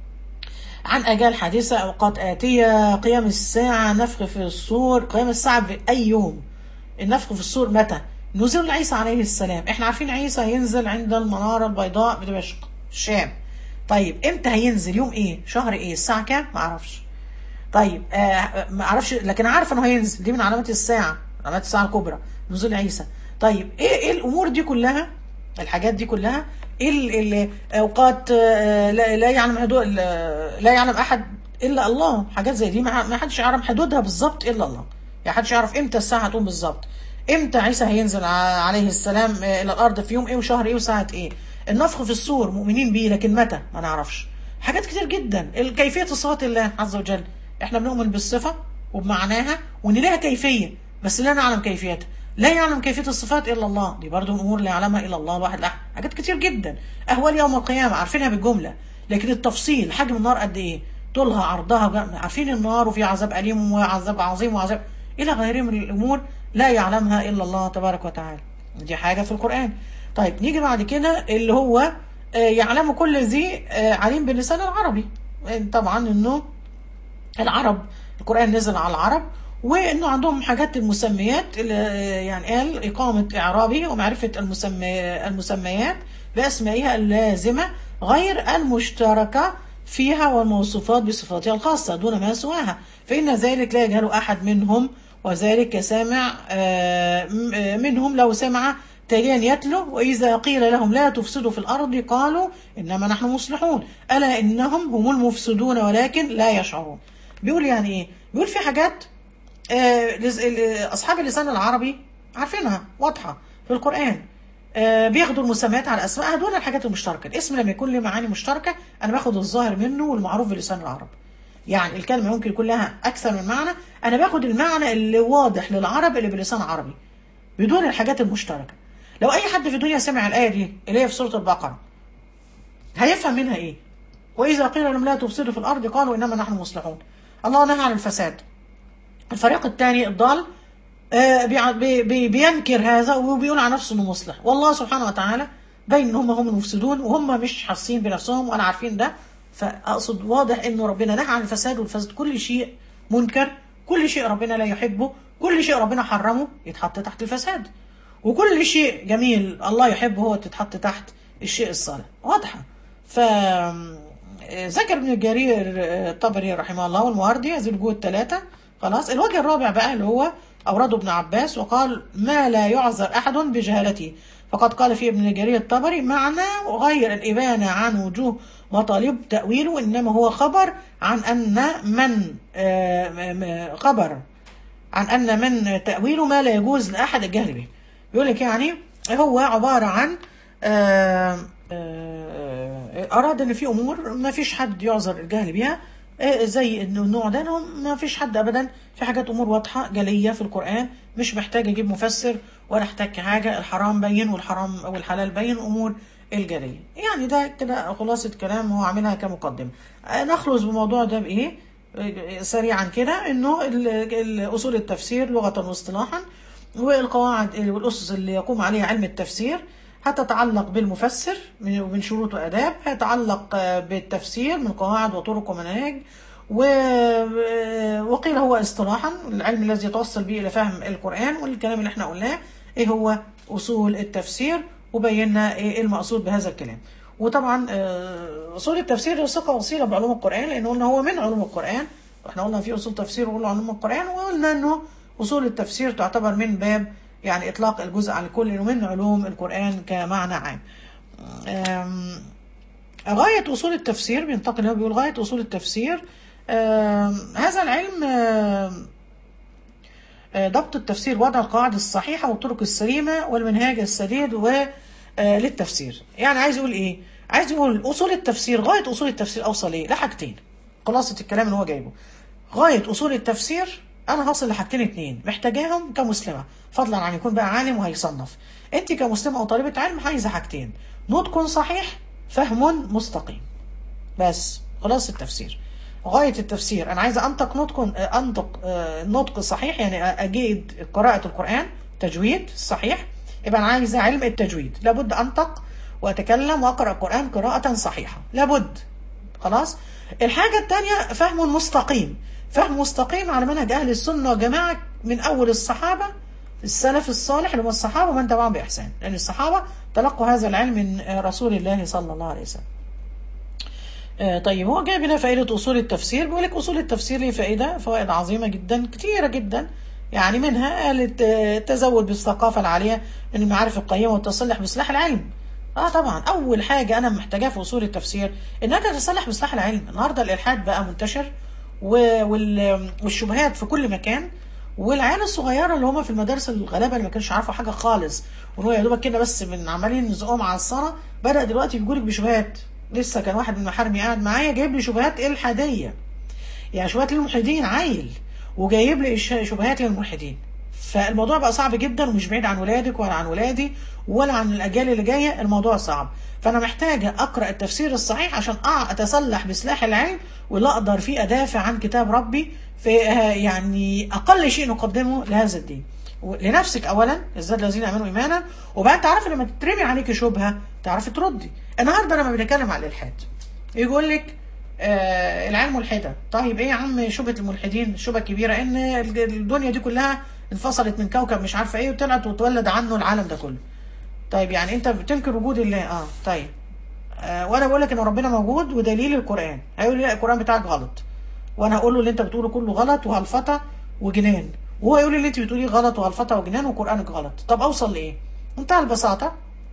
عن أجال حادثة، أوقات آتية، قيام الساعة، نفخ في الصور. قيام الساعة في أي يوم؟ النفخ في الصور متى؟ نزول عيسى عليه السلام. احنا عارفين عيسى هينزل عند المنارة البيضاء بدمشق الشام. طيب امتى هينزل؟ يوم ايه؟ شهر ايه؟ الساعة كام؟ ما اعرفش. طيب آه ما اعرفش، لكن عارف انه هينزل، دي من علامات الساعة، علامات الساعة الكبرى نزول عيسى. طيب ايه ايه الامور دي كلها؟ الحاجات دي كلها ايه الاوقات آه لا, لا يعلم حدود، لا يعلم احد الا الله. حاجات زي دي ما حدش يعرف حدودها بالظبط الا الله. يعني حدش يعرف امتى الساعة هتقوم بالظبط، امتى عيسى هينزل عليه السلام الى الارض، في يوم ايه وشهر ايه وساعة ايه. النفخ في الصور مؤمنين بيه، لكن متى ما نعرفش. حاجات كتير جدا. كيفية صفات الله عز وجل، احنا بنؤمن بالصفة وبمعناها وان لها كيفية، بس لا نعلم كيفيتها. لا يعلم كيفية الصفات الا الله، دي برضو امور لا يعلمها الا الله الواحد الاحد. حاجات كتير جدا. اهوال يوم القيامة عارفينها بالجملة، لكن التفصيل، حجم النار قد ايه، طولها عرضها، عارفين النار وفي عذاب أليم وعذاب عظيم وعذاب إلى غيره من الأمور لا يعلمها إلا الله تبارك وتعالى. دي حاجة في القرآن. طيب نيجي بعد كده اللي هو يعلم كل ذي عليم باللسان العربي. طبعا إنه العرب القرآن نزل على العرب، وإنه عندهم حاجات المسميات اللي يعني قال إقامة إعرابه ومعرفة المسمي المسميات بأسمائها اللازمة غير المشتركة فيها والموصوفات بصفاتها الخاصة دون ما سواها، فإن ذلك لا يجهل أحد منهم، وذلك سامع آه، م- آه، منهم لو سمع تاليا يتلو: وإذا قيل لهم لا تفسدوا في الأرض قالوا إنما نحن مصلحون ألا إنهم هم المفسدون ولكن لا يشعرون. بيقول يعني إيه؟ بيقول في حاجات آه، لز- ال- أصحاب اللسان العربي عارفينها واضحة في القرآن، آه، بياخدوا المسميات على أسمائها دون الحاجات المشتركة. الاسم لما يكون له معاني مشتركة أنا باخد الظاهر منه والمعروف بلسان العرب. يعني الكلمة ممكن يكون لها أكثر من معنى، أنا باخد المعنى اللي واضح للعرب اللي بلسان عربي بدون الحاجات المشتركة. لو أي حد في الدنيا سمع الآية دي اللي هي في سورة البقرة هيفهم منها إيه؟ وإذا قيل لهم لا تفسدوا في الأرض قالوا إنما نحن مصلحون. الله نهى عن الفساد. الفريق الثاني الضال آه، بيع- بي- بي- بينكر هذا وبيقول على نفسه انه مصلح، والله سبحانه وتعالى بين ان هم هم المفسدون وهم مش حاسين بنفسهم ولا عارفين ده. فاقصد واضح انه ربنا نهى عن الفساد، والفساد كل شيء منكر، كل شيء ربنا لا يحبه، كل شيء ربنا حرمه يتحط تحت الفساد، وكل شيء جميل الله يحبه هو تتحط تحت الشيء الصالح. واضحه. ف ذكر ابن جرير الطبري رحمه الله والمواردي هذه الوجوه الثلاثه. خلاص، الوجه الرابع بقى اللي هو أورده ابن عباس وقال: ما لا يعذر أحد بجهالته، فقد قال في ابن جرير الطبري: معنى غير الإبانة عن وجوه مطالب تأويله إنما هو خبر عن أن من آه، م- خبر عن أن من تأويله ما لا يجوز لأحد الجهل به. يقول لك يعني هو عبارة عن آه، آه، أراد أن في أمور ما فيش حد يعذر الجهل بها، آه، زي إنه النوع ده إنه ما فيش حد أبدا، في حاجات أمور واضحة جلية في القرآن مش محتاج أجيب مفسر ولا أحتاج حاجة، الحرام بين والحرام أو الحلال بين، أمور الجلية. يعني ده كده خلاصة كلام هو عاملها كمقدمة. آه، نخلص بالموضوع ده بإيه؟ سريعا كده انه ال- ال- اصول التفسير لغة واصطلاحا، والقواعد والاسس اللي يقوم عليها علم التفسير هتتعلق بالمفسر من من شروط واداب، هيتعلق آه، بالتفسير من قواعد وطرق ومناهج، و- وقيل هو اصطلاحا العلم الذي يتوصل به الى فهم القرآن. والكلام اللي احنا قلناه ايه هو اصول التفسير، وبينا ايه المقصود بهذا الكلام. وطبعا آه، اصول التفسير ثقه وصيله بعلوم القران، لان قلنا هو من علوم القران، واحنا قلنا في اصول تفسير وقلنا علوم القران، وقلنا انه اصول التفسير تعتبر من باب يعني اطلاق الجزء على الكل، انه من علوم القران كمعنى عام. آم، غايه اصول التفسير بينتقل هو بيقول غايه اصول التفسير آم، هذا العلم آم، آه، ضبط التفسير، وضع القواعد الصحيحة والطرق السليمة والمنهاج السديد و آه، للتفسير. يعني عايز يقول ايه؟ عايز يقول اصول التفسير، غاية اصول التفسير اوصل ايه؟ لحاجتين. خلاصة الكلام اللي هو جايبه، غاية اصول التفسير انا هوصل لحاجتين اتنين محتاجاهم كمسلمة، فضلا عن يكون بقى عالم وهيصنف. انت كمسلمة او طالبة علم عايزة حاجتين: نطق صحيح، فهم مستقيم. بس خلاص التفسير، غاية التفسير أنا عايزة أنطق نطق أنطق آه، نطق صحيح، يعني أجيد قراءة القرآن تجويد صحيح، يبقى أنا عايزة علم التجويد، لابد أنطق وأتكلم وأقرأ القرآن قراءة صحيحة، لابد. خلاص. الحاجة الثانية فهم مستقيم، فهم مستقيم على منهج أهل السنة والجماعة من أول الصحابة السلف الصالح اللي هم الصحابة ومن تبعهم بإحسان، لأن الصحابة تلقوا هذا العلم من آه، رسول الله صلى الله عليه وسلم. آه، طيب هو جايب هنا فائدة أصول التفسير، بيقول لك أصول التفسير ليه فائدة فوائد عظيمة جدا كتيرة جدا. يعني منها قال الت- التزود بالثقافة العالية من المعارف القيمة والتصلح بسلاح العلم. اه طبعا أول حاجة أنا محتاجاها في أصول التفسير إن أنت تتصلح بسلاح العلم. النهاردة الإلحاد بقى منتشر و- وال- والشبهات في كل مكان، والعيال الصغيرة اللي هم في المدارس الغلابة اللي ما كانش عارفوا حاجة خالص، وهو يا دوبك كده بس من عمالين نزقهم على الصلاة، بدأ دلوقتي بيقولك بشبهات. لسه كان واحد من محارمي قاعد معايا جايب لي شبهات الحاديه، يعني شبهات للملحدين عيل، وجايب لي ش- شبهات للملحدين. فالموضوع بقى صعب جدا، ومش بعيد عن ولادك ولا عن ولادي ولا عن الاجيال اللي جايه، الموضوع صعب. فانا محتاجه اقرا التفسير الصحيح عشان أع- اتسلح بسلاح العلم، ولا اقدر فيه ادافع عن كتاب ربي في آه، يعني اقل شيء نقدمه لهذا الدين. و- لنفسك اولا، ازداد الذين امنوا ايمانا، وبعدين تعرفي لما تترمي عليك شبهه تعرفي تردي. النهارده لما بنتكلم عن الالحاد يقول لك آه العلم ملحده. طيب ايه يا عم شبهه الملحدين؟ الشبهه الكبيره ان الدنيا دي كلها انفصلت من كوكب مش عارفه ايه وطلعت وتولد عنه العالم ده كله. طيب يعني انت بتنكر وجود الله؟ اه طيب آه وانا بقول لك ان ربنا موجود ودليل القران، هيقول لي لا القران بتاعك غلط، وانا هقول له اللي انت بتقوله كله غلط وهلفطه وجنان، وهو يقول لي اللي انت بتقوليه غلط وهلفطه وجنان وقرانك غلط. طب اوصل لايه؟ منتهى البساطه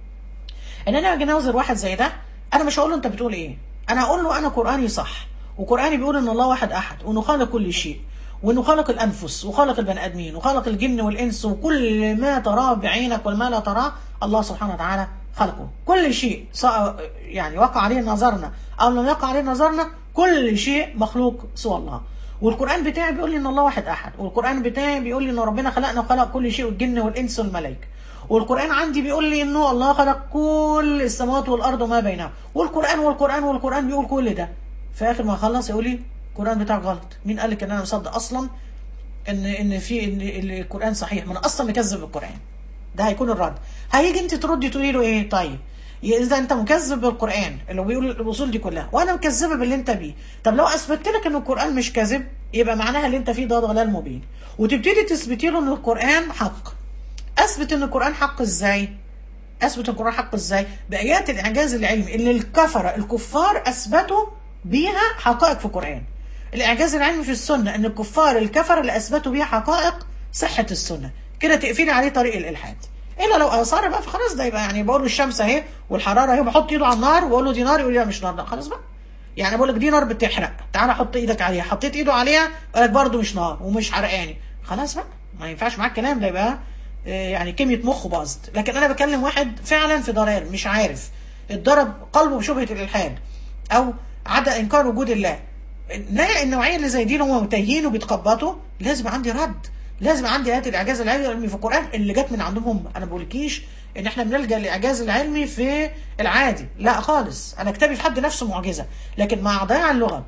ان انا اجي اناظر واحد زي ده، انا مش هقول له انت بتقول ايه، انا هقول له انا قراني صح، وقراني بيقول ان الله واحد احد، وانه خالق كل شيء، وانه خلق الانفس وخلق البني ادمين وخلق الجن والانس، وكل ما تراه بعينك وما لا تراه الله سبحانه وتعالى خلقه، كل شيء يعني وقع عليه نظرنا او لم يقع عليه نظرنا، كل شيء مخلوق سوى الله. والقران بتاعي بيقول لي ان الله واحد احد، والقران بتاعي بيقول لي ان ربنا خلقنا وخلق كل شيء، والجن والانس والملائكه، والقرآن عندي بيقول لي انه الله خلق كل السماوات والارض وما بينها، والقرآن والقرآن والقرآن بيقول كل ده. في اخر ما اخلص يقول لي القرآن بتاعك غلط. مين قال لك ان انا مصدق اصلا ان ان في ان القرآن صحيح؟ ما انا اصلا مكذب بالقرآن. ده هيكون الرد. هيجي انت تردي تقولي له ايه؟ طيب اذا انت مكذب بالقرآن اللي بيقول الاصول دي كلها، وانا مكذبه باللي انت بيه، طب لو اثبتت لك ان القرآن مش كذب، يبقى معناها اللي انت فيه ده ضلال مبين، وتبتدي تثبتي له ان القرآن حق. اثبت ان القرآن حق ازاي؟ اثبت ان القرآن حق ازاي؟ بايات الاعجاز العلمي اللي الكفره الكفار اثبتوا بيها حقائق في القرآن. الاعجاز العلمي في السنه ان الكفار الكفره اللي اثبتوا بيها حقائق صحه السنه، كده تقفلي عليه طريق الالحاد. الا لو اثار بقى فخلاص، ده يبقى يعني بقول له الشمس اهي والحراره اهي، بحط ايده على النار واقول له دي نار، يقول لي لا مش نار، لا خلاص بقى. يعني بقول لك دي نار بتحرق، تعالى حط ايدك عليها، حطيت ايده عليها قال لك برده مش نار ومش حرقاني، خلاص بقى ما ينفعش معاك الكلام ده، يبقى يعني كمية مخه باظت. لكن انا بكلم واحد فعلا في ضلال مش عارف، اتضرب قلبه بشبهة الالحاد او عدم انكار وجود الله، النوعية اللي زي دي اللي هم متاهين وبيتخبطوا، لازم عندي رد، لازم عندي آيات الاعجاز العلمي في القرآن اللي جت من عندهم هم. انا بقولكيش ان احنا بنلجأ للاعجاز العلمي في العادي، لا خالص، انا كتابي في حد نفسه معجزة، لكن مع ضياع اللغة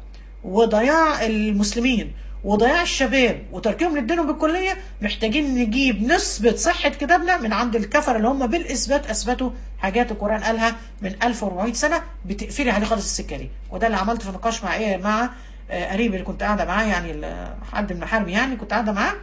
وضياع المسلمين وضياع الشباب وتركهم للدين بالكليه، محتاجين نجيب نسبة صحة كتابنا من عند الكفر اللي هم بالإثبات أثبتوا حاجات القرآن قالها من ألف وأربعمائة سنة، بتقفلي عليه خالص السكة دي. وده اللي عملته في نقاش مع إيه مع قريب اللي كنت قاعدة معاه، يعني حد من محارمي يعني كنت قاعدة معاه،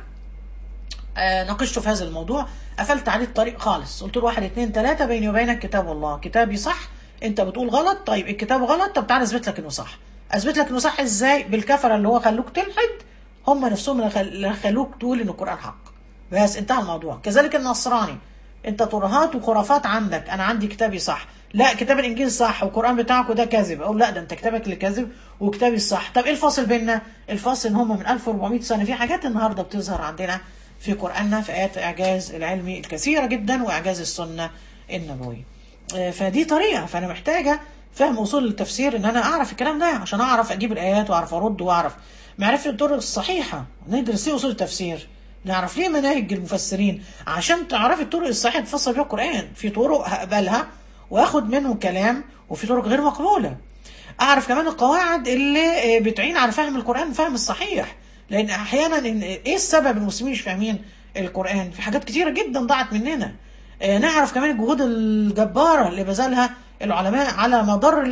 ناقشته في هذا الموضوع، قفلت عليه الطريق خالص، قلت له واحد اتنين تلاتة بيني وبينك كتاب الله، كتابي صح، انت بتقول غلط، طيب الكتاب غلط، طب تعالى اثبت لك انه صح. اثبت لك انه صح ازاي؟ بالكفره اللي هو خلوك تلحد، هم نفسهم اللي خلوك تقول ان القرآن حق، بس انتهى الموضوع. كذلك النصراني، انت ترهات وخرافات عندك، انا عندي كتابي صح، لا كتاب الانجيل صح والقرآن بتاعك ده كذب، اقول لا ده انت كتابك اللي كذب وكتابي الصح. طب ايه الفاصل بيننا؟ الفاصل ان هم من ألف وأربعمائة سنة في حاجات النهارده بتظهر عندنا في قرآننا في آيات إعجاز العلمي الكثيرة جدا وإعجاز السنة النبوية. فدي طريقة، فأنا محتاجة فهم أصول التفسير إن أنا أعرف الكلام ده عشان أعرف أجيب الآيات وأعرف أرد وأعرف معرفة الطرق الصحيحة. ندرس ليه أصول التفسير، نعرف ليه مناهج المفسرين، عشان تعرفي الطرق الصحيحة تفسر بيها القرآن. في طرق هقبلها وأخد منهم كلام، وفي طرق غير مقبولة. أعرف كمان القواعد اللي بتعين على فهم القرآن الفهم الصحيح، لان احيانا إن ايه السبب المسلمين مش فاهمين القرآن؟ في حاجات كتيرة جدا ضاعت مننا. آه نعرف كمان الجهود الجبارة اللي بذلها العلماء على مدار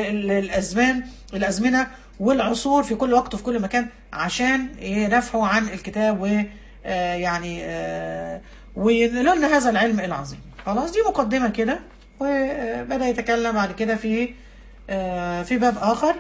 الازمان الازمنة والعصور في كل وقت وفي كل مكان عشان يدافعوا عن الكتاب و آه يعني آه وينقلوا لنا هذا العلم العظيم. خلاص دي مقدمة كده، وبدأ يتكلم بعد كده في آه في باب آخر،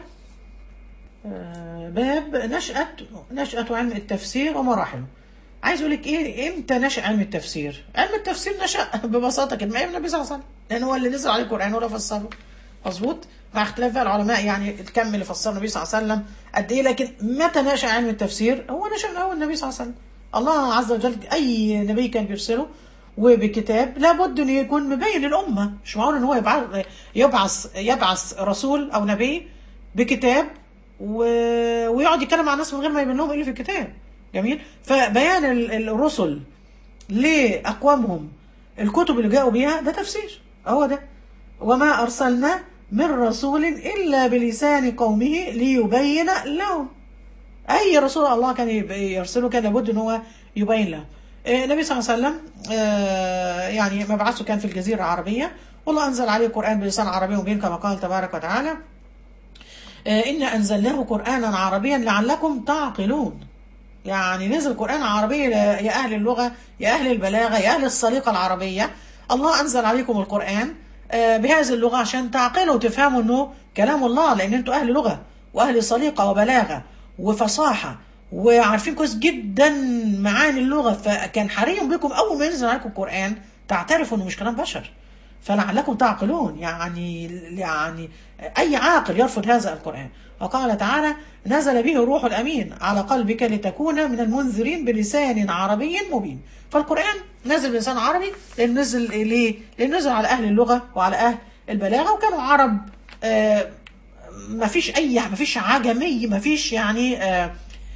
باب نشأة نشأة علم التفسير ومراحله. عايز اقول لك ايه امتى نشأ علم التفسير؟ علم التفسير نشأ ببساطه كده ايام النبي صلى الله عليه وسلم، لان هو اللي نزل عليه القرآن ولا فسره. مظبوط، مع اختلاف بقى العلماء يعني الكم اللي فسر النبي صلى الله عليه وسلم قد ايه، لكن متى نشأ علم التفسير؟ هو نشأ من اول النبي صلى الله عليه وسلم. الله عز وجل اي نبي كان بيرسله وبكتاب لابد انه يكون مبين للامه، مش معقول ان هو يبعث يبعث يبعث رسول او نبي بكتاب و... ويقعد يتكلم مع الناس من غير ما يبين لهم ايه اللي في الكتاب. جميل. فبيان الرسل لاقوامهم الكتب اللي جاءوا بيها ده تفسير، هو ده. وما ارسلنا من رسول الا بلسان قومه ليبين لهم. اي رسول الله كان يرسله كان لابد ان هو يبين له. النبي صلى الله عليه وسلم يعني مبعثه كان في الجزيره العربيه، والله انزل عليه القران بلسان عربي مبين كما قال تبارك وتعالى: إنا أنزلناه قرآنا عربيا لعلكم تعقلون. يعني نزل قرآن عربي يا أهل اللغة، يا أهل البلاغة، يا أهل السليقة العربية. الله أنزل عليكم القرآن آه، بهذه اللغة عشان تعقلوا وتفهموا انه كلام الله، لان انتوا اهل لغة واهل سليقة وبلاغة وفصاحة وعارفين كويس جدا معاني اللغة، فكان حري بكم اول ما ينزل عليكم القرآن تعترفوا انه مش كلام بشر، فلعلكم تعقلون. يعني يعني اي عاقل يرفض هذا القرآن. وقال تعالى: نزل به الروح الامين على قلبك لتكون من المنذرين بلسان عربي مبين. فالقرآن نزل بلسان عربي لأن نزل ليه؟ لأن نزل على أهل اللغة وعلى أهل البلاغة، وكانوا عرب. آه ما فيش أي ما فيش عجمي، ما فيش يعني آه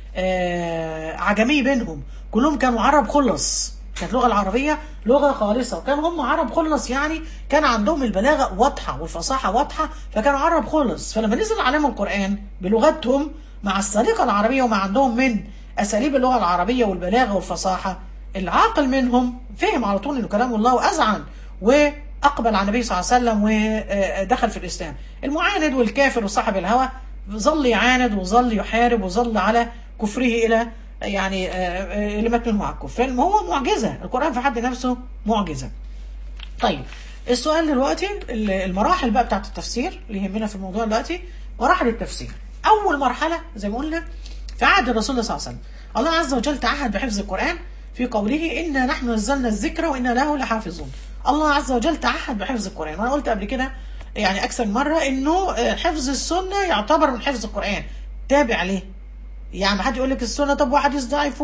آه عجمي بينهم، كلهم كانوا عرب خلص. كانت اللغة العربية لغة خالصة، وكانوا هم عرب خلص، يعني كان عندهم البلاغة واضحة والفصاحة واضحة، فكانوا عرب خلص. فلما نزل عليهم القرآن بلغتهم مع السليقة العربية وما عندهم من أساليب اللغة العربية والبلاغة والفصاحة، العاقل منهم فهم على طول انه كلام الله واذعن واقبل على النبي صلى الله عليه وسلم ودخل في الاسلام. المعاند والكافر وصاحب الهوى ظل يعاند وظل يحارب وظل على كفره الى يعني اللي مات منه على الكفر. هو معجزه، القران في حد نفسه معجزه. طيب السؤال دلوقتي، المراحل بقى بتاعت التفسير اللي يهمنا في الموضوع دلوقتي، مراحل التفسير. اول مرحله زي ما قلنا في عهد الرسول صلى الله عليه وسلم، الله عز وجل تعهد بحفظ القران في قوله: إنا نحن نزلنا الذكر وإنا له لحافظون. الله عز وجل تعهد بحفظ القرآن. وأنا قلت قبل كده يعني أكثر مرة إنه حفظ السنة يعتبر من حفظ القرآن. تابع ليه؟ يعني حد يقول لك السنة طب وحديث ضعيف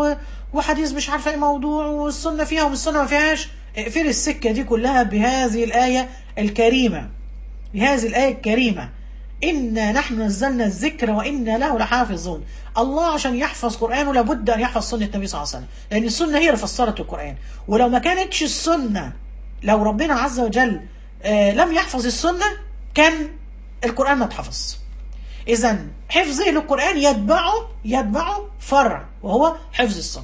وحديث مش عارفة ايه موضوع والسنة فيها والسنة ما فيهاش. اقفل السكة دي كلها بهذه الآية الكريمة، بهذه الآية الكريمة: إنا نحن نزلنا الذكر وإنا له لحافظون. الله عشان يحفظ قرآنه لابد أن يحفظ سنة النبي صلى الله عليه وسلم، لأن السنة هي اللي فسرت القرآن. ولو ما كانتش السنة، لو ربنا عز وجل آه لم يحفظ السنة كان القرآن ما اتحفظ. إذا حفظه للقرآن يتبعه يتبعه فرع وهو حفظ السنة.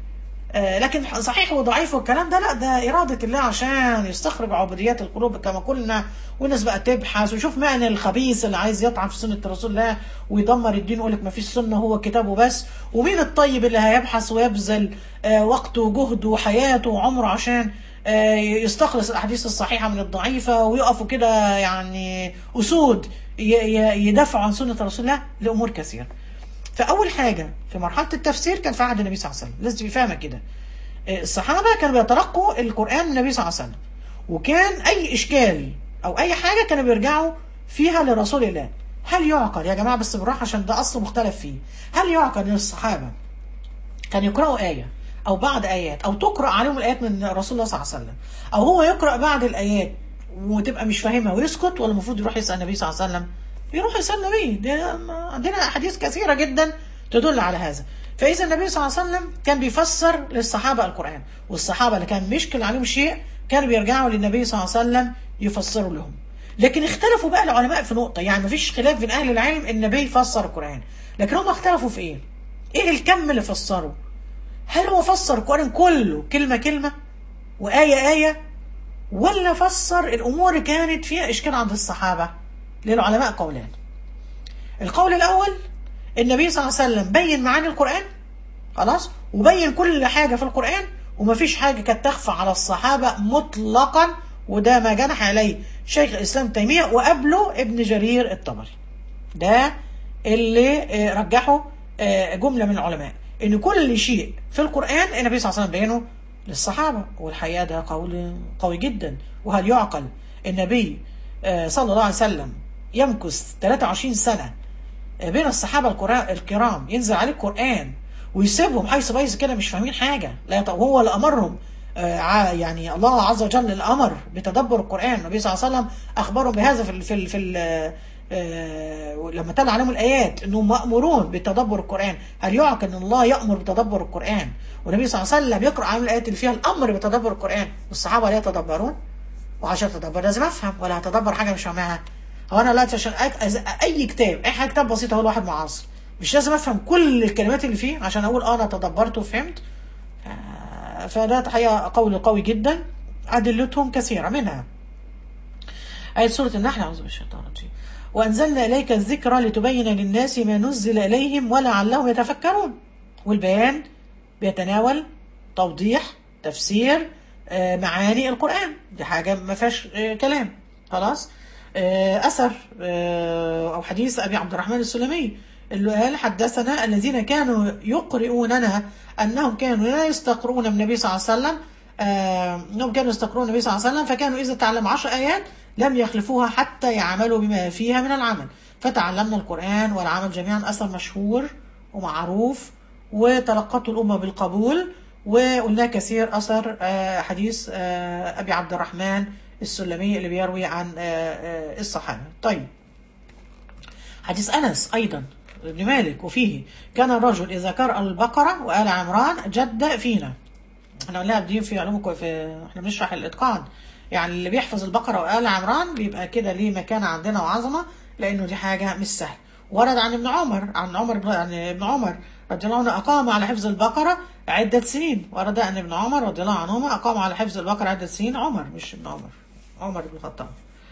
آه لكن صحيح وضعيف والكلام ده لا، ده إرادة الله عشان يستخرج عبوديات القلوب كما قلنا، والناس بقى تبحث ويشوف معنى الخبيث اللي عايز يطعن في سنة رسول الله ويدمر الدين ويقول لك ما فيش سنة هو كتابه بس، ومين الطيب اللي هيبحث ويبذل آه وقته وجهده وحياته وعمره عشان آه يستخلص الأحاديث الصحيحة من الضعيفة، ويقفوا كده يعني أسود يدافعوا عن سنة رسول الله لأمور كثيرة. فأول حاجة في مرحلة التفسير كان في عهد النبي صلى الله عليه وسلم، لازم تبقى فاهمة كده. الصحابة كانوا بيتلقوا القرآن من النبي صلى الله عليه وسلم، وكان أي إشكال أو أي حاجة كانوا بيرجعوا فيها لرسول الله. هل يعقل يا جماعة بس بالراحة عشان ده أصل مختلف فيه، هل يعقل أن الصحابة كان يقرأوا آية أو بعض آيات أو تقرأ عليهم الآيات من رسول الله صلى الله عليه وسلم، أو هو يقرأ بعض الآيات وتبقى مش فاهمها ويسكت، ولا المفروض يروح يسأل النبي صلى الله عليه وسلم؟ يروح يسأل النبي. عندنا أحاديث كثيرة جدا تدل على هذا. فإذا النبي صلى الله عليه وسلم كان بيفسر للصحابة القرآن، والصحابة اللي كان مشكل عليهم شيء كانوا بيرجعوا للنبي صلى الله عليه وسلم يفسروا لهم. لكن اختلفوا بقى العلماء في نقطة، يعني مفيش خلاف بين أهل العلم النبي فسر القرآن، لكن هم اختلفوا في إيه؟ إيه الكم اللي فسره؟ هل هو فسر القرآن كله كلمة كلمة وآية آية، ولا فسر الأمور اللي كانت فيها إشكال عند الصحابة؟ للعلماء قولان. القول الأول: النبي صلى الله عليه وسلم بين معاني القرآن خلاص، وبين كل حاجة في القرآن، ومفيش حاجة كانت تخفى على الصحابة مطلقا، وده ما جنح عليه شيخ الإسلام تيمية وقبله ابن جرير الطبري. ده اللي رجحه جملة من العلماء، ان كل شيء في القرآن النبي صلى الله عليه وسلم بينه للصحابة. والحقيقة ده قول قوي جدا. وهل يعقل النبي صلى الله عليه وسلم يمكث ثلاثة وعشرين سنة بين الصحابة الكرام ينزل عليه القرآن ويسيبهم حيث بيز كده مش فاهمين حاجة؟ لا، هو اللي أمرهم، يعني الله عز وجل الأمر بتدبر القرآن. النبي صلى الله عليه وسلم أخبرهم بهذا في ال في ال في ال لما تلا عليهم الآيات أنهم مأمورون بتدبر القرآن. هل يعقل أن الله يأمر بتدبر القرآن والنبي صلى الله عليه وسلم يقرأ عليهم الآيات اللي فيها الأمر بتدبر القرآن والصحابة لا يتدبرون؟ وعشان تدبر لازم أفهم، ولا هتدبر حاجة مش فاهمها. هو أنا لا عشان أي كتاب أي حاجة كتاب بسيط هو الواحد معاصر مش لازم أفهم كل الكلمات اللي فيه عشان أقول أنا تدبرت وفهمت. فده تحقيقة قول قوي جدا، أدلتهم كثيرة، منها آية سورة النحل: أعوذ بالله من الشيطان الرجيم وأنزلنا إليك الذكر لتبين للناس ما نزل إليهم ولعلهم يتفكرون. والبيان بيتناول توضيح، تفسير، آه، معاني القرآن. دي حاجة ما فيهاش آه، كلام. خلاص. آه، أثر آه، أو حديث أبي عبد الرحمن السلمي اللي قال حدثنا الذين كانوا يقرؤوننا أنهم كانوا لا يستقرؤون من النبي صلى الله عليه وسلم، آه، أنهم كانوا يستقرؤون النبي صلى الله عليه وسلم، فكانوا إذا تعلم عشر آيات لم يخلفوها حتى يعملوا بما فيها من العمل، فتعلمنا القرآن والعمل جميعا. أثر مشهور ومعروف وتلقته الأمة بالقبول، وقلنا كثير أثر آه، حديث آه، أبي عبد الرحمن السلمي اللي بيروي عن آه، آه، الصحابة. طيب، حديث أنس أيضا ابن مالك وفيه كان الرجل إذا قرأ البقرة وآل عمران جد فينا. احنا قلنا دي في علوم في احنا بنشرح الإتقان، يعني اللي بيحفظ البقرة وآل عمران بيبقى كده ليه مكانة عندنا وعظمة، لأنه دي حاجة مش سهل. ورد عن ابن عمر عن عمر بن عن ابن عمر رضي الله عنه أقام على حفظ البقرة عدة سنين. ورد أن ابن عمر رضي الله عنهما أقام على حفظ البقرة عدة سنين. عمر مش ابن عمر، عمر بن الخطاب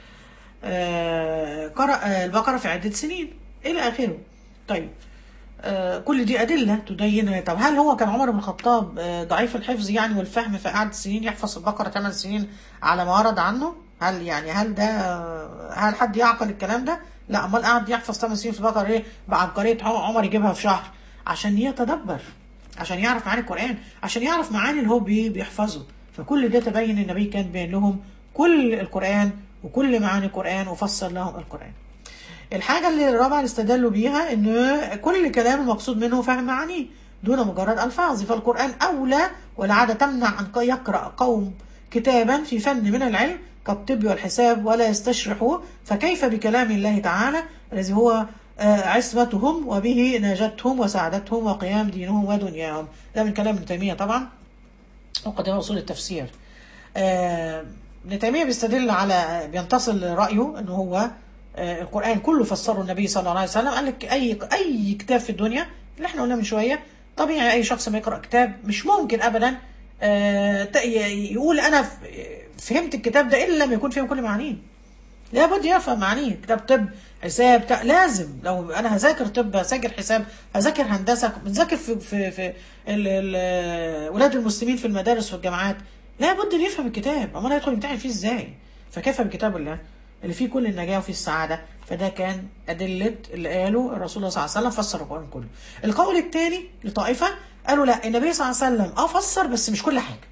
آه قرأ البقرة في عدة سنين إلى آخره. طيب، آه كل دي أدلة تبين. طب هل هو كان عمر بن الخطاب آه ضعيف الحفظ يعني والفهم في قعدة سنين يحفظ البقرة ثمان سنين على ما ورد عنه؟ هل يعني هل ده هل حد يعقل الكلام ده؟ لا. امال قعد يحفظ ثمان سنين في البقرة ايه بعبقرية عمر يجيبها في شهر؟ عشان يتدبر، عشان يعرف معاني القرآن، عشان يعرف معاني اللي هو بيحفظه. فكل ده تبين النبي كان بين لهم كل القرآن وكل معاني القرآن وفسر لهم القرآن. الحاجة اللي الرابعة اللي استدلوا بيها ان كل كلام المقصود منه فهم معانيه دون مجرد الفاظ، فالقرآن اولى والعادة تمنع ان يقرأ قوم كتابا في فن من العلم كالطب والحساب ولا يستشرحوا، فكيف بكلام الله تعالى الذي هو عصمتهم وبه ناجتهم وسعادتهم وقيام دينهم ودنياهم. ده من كلام ابن تيمية طبعا وقدم أصول التفسير. ابن تيمية بيستدل على بينتصر رأيه انه هو القرآن كله فسره النبي صلى الله عليه وسلم. قال لك اي اي كتاب في الدنيا اللي احنا قلنا من شويه، طبيعي اي شخص ما يقرأ كتاب مش ممكن ابدا يقول انا فهمت الكتاب ده الا لما يكون فيه كل معانيه. لابد يفهم معانيه. كتاب طب حساب لازم، لو انا هذاكر طب هذاكر حساب هذاكر هندسه بنذاكر في في في ولاد المسلمين في المدارس والجامعات، لابد ان يفهم الكتاب، امال هيدخل يمتحن فيه ازاي؟ فكيف بكتاب الله اللي فيه كل النجاة وفيه السعادة؟ فده كان أدلة اللي قاله الرسول صلى الله عليه وسلم فسر القرآن كله. القول الثاني لطائفة قالوا لا، النبي صلى الله عليه وسلم اه فسر بس مش كل حاجة،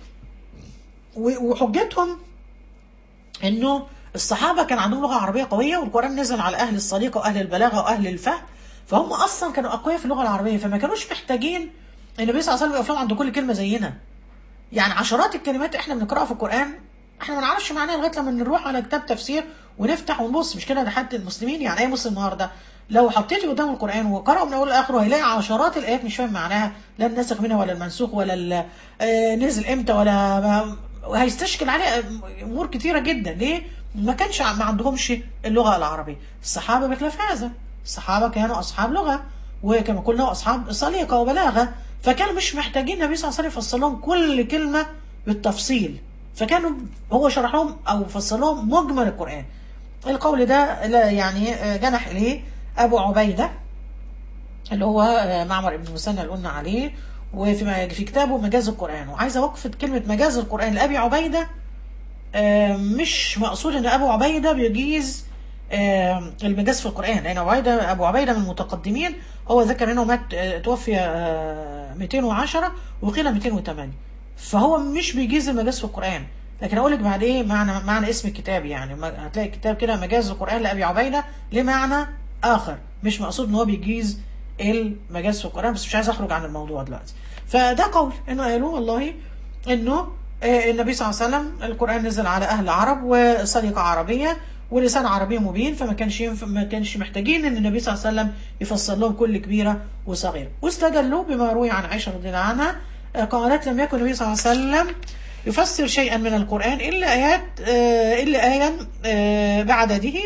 وحجتهم انه الصحابة كان عندهم لغة عربية قوية والقرآن نزل على أهل السليقة وأهل البلاغة وأهل الفهم، فهم أصلا كانوا أقوياء في اللغة العربية، فما كانوش محتاجين النبي صلى الله عليه وسلم يقف لهم عند كل كلمة زينا. يعني عشرات الكلمات احنا بنقراها في القرآن احنا ما نعرفش معناها لغايه لما نروح على كتاب تفسير ونفتح ونبص، مش كده؟ ده حتى المسلمين يعني اي مسلم النهارده لو حطيتي قدامه القرآن وقرأه من اول لاخره هيلاقي عشرات الايات مش فاهم معناها، لا الناسخ منها ولا المنسوخ ولا آه نزل امتى ولا ما، هيستشكل عليه امور كتيره جدا. ليه؟ ما كانش ما عندهمش اللغه العربيه. الصحابه بخلاف هذا، الصحابه كانوا اصحاب لغه وكما قلنا اصحاب سليقه وبلاغه، فكانوا مش محتاجين النبي صلى الله عليه وسلم يفسر لهم كل كلمه بالتفصيل، فكانوا هو شرح لهم او فسر لهم مجمل القرآن. القول ده يعني جنح اليه ابو عبيده اللي هو معمر ابن مسنى اللي قلنا عليه، وفي في كتابه مجاز القرآن. وعايزه اوقف كلمه مجاز القرآن لابي عبيده، مش مقصود ان ابو عبيده بيجيز المجاز في القرآن، لان ابو عبيده ابو عبيده من المتقدمين، هو ذكر انه مات توفي مئتين وعشرة وقيل مئتين وثمانية، فهو مش بيجيز المجاز في القرآن. لكن اقول لك بعد ايه معنى معنى اسم الكتاب، يعني هتلاقي كتاب كده مجاز القرآن لابي عبيده لمعنى اخر، مش مقصود ان هو بيجيز المجاز في القرآن، بس مش عايز اخرج عن الموضوع دلوقتي. فده قول انه قالوا والله انه النبي صلى الله عليه وسلم القرآن نزل على اهل العرب وسليقة عربية ولسان عربي مبين، فما كانش ما كانش محتاجين ان النبي صلى الله عليه وسلم يفسر لهم كل كبيرة وصغيرة. واستدلوا بما روي عن عائشة رضي الله عنها قالت لم يكن النبي صلى الله عليه وسلم يفسر شيئا من القرآن إلا آيات إلا آية بعدده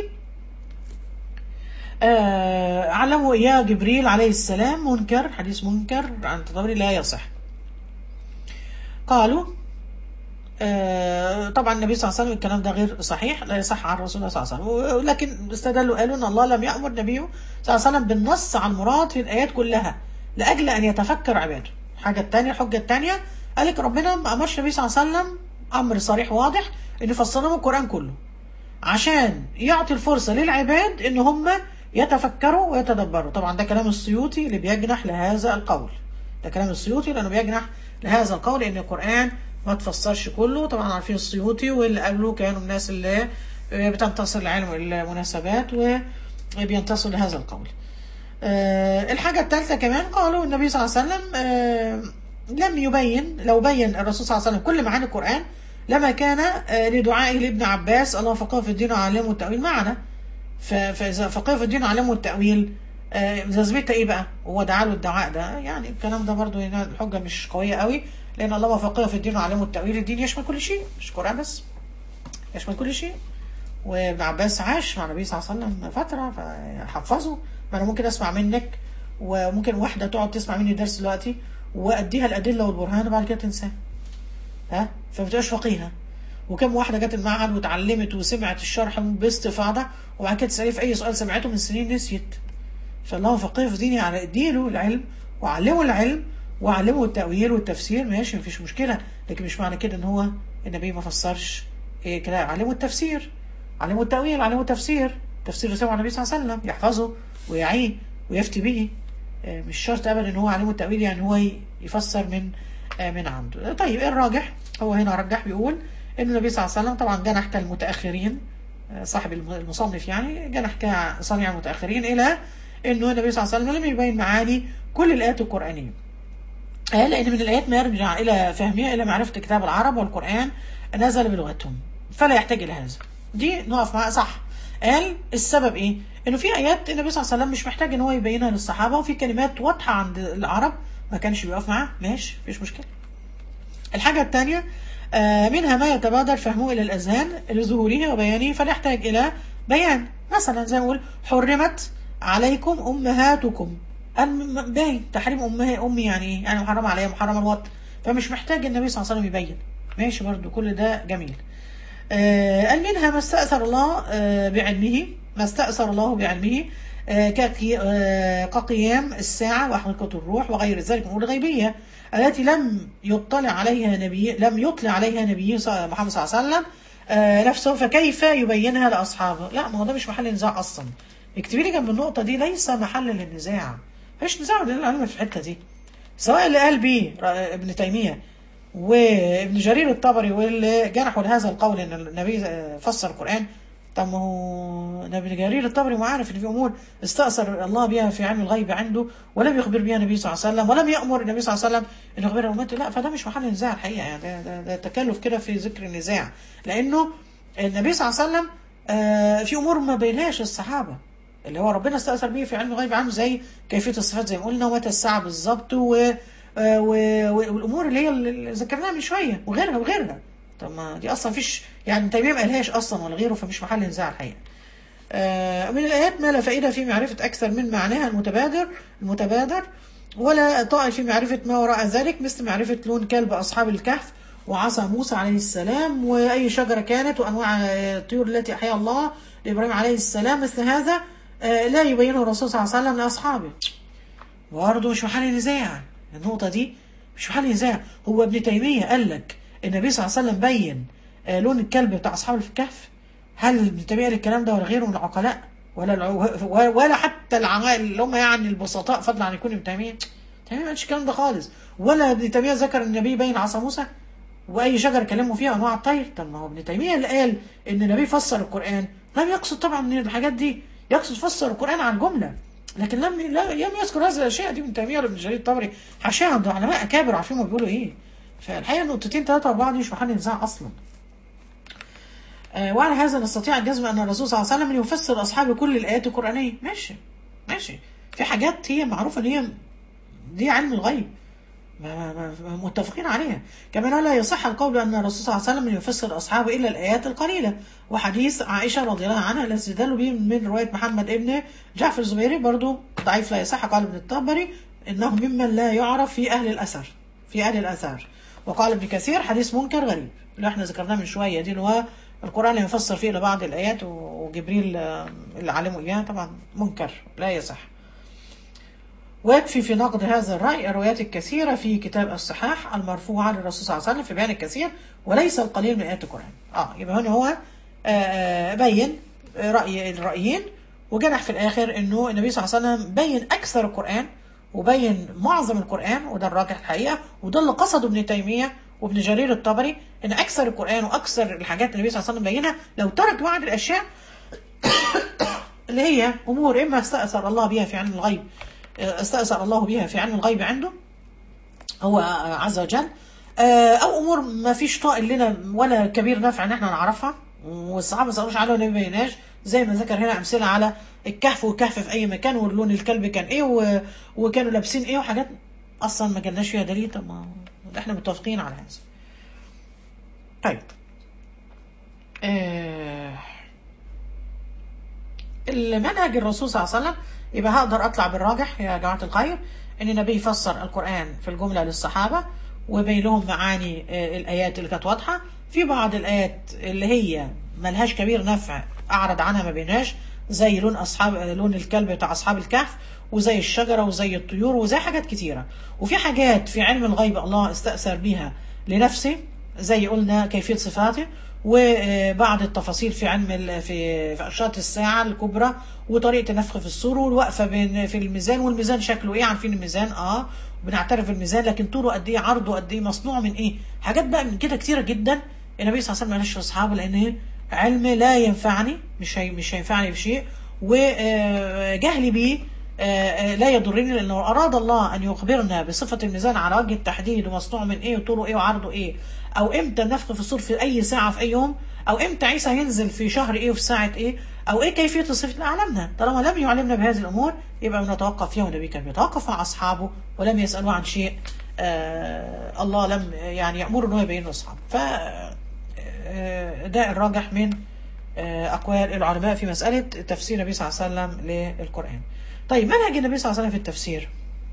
علمه إياه جبريل عليه السلام، منكر حديث منكر عن الطبري لا يصح. قالوا طبعا النبي صلى الله عليه وسلم الكلام ده غير صحيح، لا يصح عن رسول الله صلى الله عليه وسلم، لكن استدلوا قالوا ان الله لم يأمر نبيه صلى الله عليه وسلم بالنص على المراد في الآيات كلها لأجل أن يتفكر عباده. الحاجة الثانية الحجة الثانية قال لك ربنا ما امرش النبي صلى الله عليه وسلم امر صريح واضح ان يفسر لهم القران كله، عشان يعطي الفرصه للعباد ان هم يتفكروا ويتدبروا. طبعا ده كلام السيوطي اللي بيجنح لهذا القول، ده كلام السيوطي لانه بيجنح لهذا القول ان القران ما تفسرش كله. طبعا عارفين السيوطي واللي قبله كانوا الناس اللي بتنتصر لعلم المناسبات وبينتصر لهذا القول. أه الحاجة الثالثة كمان قالوا النبي صلى الله عليه وسلم أه لم يبين، لو بين الرسول صلى الله عليه وسلم كل معاني القرآن لما كان أه لدعائه لابن عباس الله فقهه في الدين وعلمه التأويل معنا. فإذا فقهه في الدين وعلمه التأويل أه لازمتها ايه بقى؟ هو دعا له الدعاء ده، يعني الكلام ده برضو هنا الحجة مش قوية قوي، لأن الله فقهه في الدين وعلمه التأويل، الدين يشمل كل شيء مش القرآن بس، يشمل كل شيء. وابن عباس عاش مع النبي صلى الله عليه وسلم فترة فحفظه. ما أنا ممكن أسمع منك وممكن واحدة تقعد تسمع مني درس دلوقتي وأديها الأدلة والبرهان وبعد كده تنساه، ها فبتبقاش فقيهة. وكم واحدة جت المعهد وتعلمت وسمعت الشرح باستفاضة وبعد كده تسأليه في أي سؤال سمعته من سنين نسيت. فالله فقيه في ديني، على اديله العلم وعلمه العلم وعلمه التأويل والتفسير، ماشي مفيش مشكلة، لكن مش معنى كده إن هو النبي ما فسرش إيه كده. علمه التفسير، علمه التأويل، علمه التفسير، تفسير سمع النبي صلى الله عليه وسلم يحفظه ويعيه ويفتي به. مش شرط ابدا ان هو علمه التأويل يعني هو يفسر من من عنده. طيب ايه الراجح؟ هو هنا رجح بيقول ان النبي صلى الله عليه وسلم طبعا جنح كالمتأخرين، صاحب المصنف يعني جنح كصنيع المتأخرين الى انه النبي صلى الله عليه وسلم لم يبين معاني كل الايات القرآنية، لان من الايات ما يرجع الى فهمها الى معرفة كتاب العرب والقرآن نزل بلغتهم فلا يحتاج الى هذا. دي نقف معاها صح. قال السبب ايه؟ انه في ايات النبي صلى الله عليه وسلم مش محتاج ان هو يبينها للصحابه، وفي كلمات واضحه عند العرب ما كانش بيقف معاه، ماشي مفيش مشكله. الحاجه الثانيه آه منها ما يتبادر فهمه الى الاذهان لظهوره وبيانه فلا يحتاج الى بيان. مثلا زي ما نقول حرمت عليكم امهاتكم، باين تحريم امها امي يعني ايه؟ يعني محرم عليها محرم الوطن، فمش محتاج النبي صلى الله عليه وسلم يبين، ماشي برضو كل ده جميل. آه قال منها ما استأثر الله آه بعلمه، ما استأثر الله بعلمه آه كقيام الساعة وحقيقة الروح وغير ذلك من الأمور الغيبية التي لم يطلع عليها نبي لم يطلع عليها نبي محمد صلى الله عليه وسلم آه نفسه، فكيف يبينها لأصحابه؟ لا ما هو ده مش محل نزاع أصلا. اكتبي لي جنب النقطة دي ليس محل للنزاع، مفيش نزاع بين العلماء في الحتة دي، سواء اللي قال بيه ابن تيمية وابن جرير الطبري واللي جنحوا لهذا القول ان النبي فسر القرآن. طب ما هو ابن جرير الطبري معارف ان في امور استأثر الله بها في علم الغيب عنده ولم يخبر بها النبي صلى الله عليه وسلم ولم يأمر النبي صلى الله عليه وسلم ان يخبر امته. لا فده مش محل نزاع الحقيقه، يعني ده, ده, ده تكلف كده في ذكر النزاع، لانه النبي صلى الله عليه وسلم آه في امور ما بينهاش الصحابه اللي هو ربنا استأثر به في علم الغيب عنه، زي كيفيه الصفات زي ما قلنا ومتى الساعه بالظبط و والامور اللي هي اللي ذكرناها من شويه وغيرها وغيرها. طب ما دي اصلا فيش يعني تيميه ما قالهاش اصلا ولا غيره، فمش محل نزاع الحقيقه. آه من الايات ما لا فائده في معرفه اكثر من معناها المتبادر المتبادر ولا طائل في معرفه ما وراء ذلك، مثل معرفه لون كلب اصحاب الكهف وعصا موسى عليه السلام واي شجره كانت وانواع الطيور التي احيا الله لابراهيم عليه السلام. مثل هذا آه لا يبينه الرسول صلى الله عليه وسلم لاصحابه، برضه مش محل نزاع النقطة دي، مش محل نزاع. هو ابن تيمية قال لك النبي صلى الله عليه وسلم بين آه لون الكلب بتاع أصحاب الكهف؟ هل ابن تيمية قال الكلام ده ولا غيره من العقلاء ولا العو... ولا حتى العوائل اللي هم يعني البسطاء فضلا عن يكون ابن تيمية؟ تيمية ما قالش الكلام ده خالص. ولا ابن تيمية ذكر النبي بين عصا موسى وأي شجرة كلموا فيها أنواع الطير. طب ما هو ابن تيمية اللي قال إن النبي فسر القرآن لم يقصد طبعا من الحاجات دي، يقصد فسر القرآن عن جملة، لكن لم لم يذكر هذه الاشياء دي. من تيميه ولا ابن جرير الطبري حاشيه عند علماء اكابر عارفين ما بيقولوا ايه. فالحقيقه نقطتين ثلاثه اربعه دي مش محل نزاع اصلا. آه وعلى هذا نستطيع الجزم ان الرسول صلى الله عليه وسلم يفسر اصحابه كل الايات القرانيه، ماشي ماشي. في حاجات هي معروفه ان هي دي علم الغيب متفقين عليها. كمان لا يصح القول أن الرسول صلى الله عليه وسلم يفسر أصحابه إلا الآيات القليلة، وحديث عائشة رضي الله عنها الذي استدلوا به من رواية محمد ابن جعفر الزبيري برضو ضعيف لا يصح. قال ابن الطبري إنه ممن لا يعرف في أهل الأثر في أهل الأثار. وقال ابن كثير حديث منكر غريب اللي احنا ذكرناه من شوية دي، اللي هو القرآن يفسر فيه لبعض الآيات وجبريل اللي علمه إياه طبعا منكر لا يصح. ويكفي في نقد هذا الرأي الروايات الكثيرة في كتاب الصحاح المرفوعة للرسول صلى الله عليه وسلم في بيان الكثير وليس القليل من آيات القرآن. اه يبقى هنا هو آه بين رأي الرأيين، وجنح في الآخر إنه النبي صلى الله عليه وسلم بين أكثر القرآن وبين معظم القرآن، وده الراجح الحقيقة، وده اللي قصده ابن تيمية وابن جرير الطبري، إن أكثر القرآن وأكثر الحاجات النبي صلى الله عليه وسلم بينها. لو ترك بعض الأشياء اللي هي أمور إما استأثر الله بها في علم الغيب استأثر الله بها في علم الغيب عنده هو عز وجل، أو أمور ما فيش طائل لنا ولا كبير نفع إن احنا نعرفها والصحابة ما سألوش عليها والنبي ما بيناش، زي ما ذكر هنا أمثلة على الكهف والكهف في أي مكان ولون الكلب كان إيه و... وكانوا لابسين إيه وحاجات أصلا ما جالناش فيها دليل. طب ما احنا متفقين على هذا. طيب آه... المنهج الرسول صلى الله عليه وسلم، يبقى هقدر أطلع بالراجح يا جماعة الخير إن النبي فسر القرآن في الجملة للصحابة وبين لهم معاني الآيات اللي كانت واضحة. في بعض الآيات اللي هي ملهاش كبير نفع أعرض عنها ما بينهاش، زي لون أصحاب لون الكلب بتاع أصحاب الكهف، وزي الشجرة وزي الطيور وزي حاجات كتيرة. وفي حاجات في علم الغيب الله استأثر بها لنفسه، زي قلنا كيفية صفاته، وبعض التفاصيل في علم في في أشراط الساعة الكبرى وطريقة النفخ في الصور والوقفة بين في الميزان، والميزان شكله ايه، عارفين الميزان اه بنعترف بالميزان، لكن طوله قد ايه، عرضه قد ايه، مصنوع من ايه، حاجات بقى من كده كتيرة جدا. النبي صلى الله عليه وسلم ما قالش لاصحابه لان علم لا ينفعني، مش هي مش هينفعني بشيء، وجهلي بيه لا يضرني، لانه اراد الله ان يخبرنا بصفة الميزان على وجه التحديد ومصنوع من ايه وطوله ايه وعرضه ايه، او امتى النفخ في الصور في اي ساعة في اي يوم، او امتى عيسى هينزل في شهر ايه وفي ساعة ايه، او ايه كيفية الصفة، لا علمنا. طالما لم يعلمنا بهذه الامور يبقى بنتوقف فيها، والنبي كان بيتوقف مع اصحابه ولم يسألوه عن شيء آه الله لم يعني يأمر انه يبين لاصحابه. ف ده الراجح من اقوال العلماء في مسألة تفسير النبي صلى الله عليه وسلم للقرآن. طيب منهج النبي صلى الله عليه وسلم في التفسير،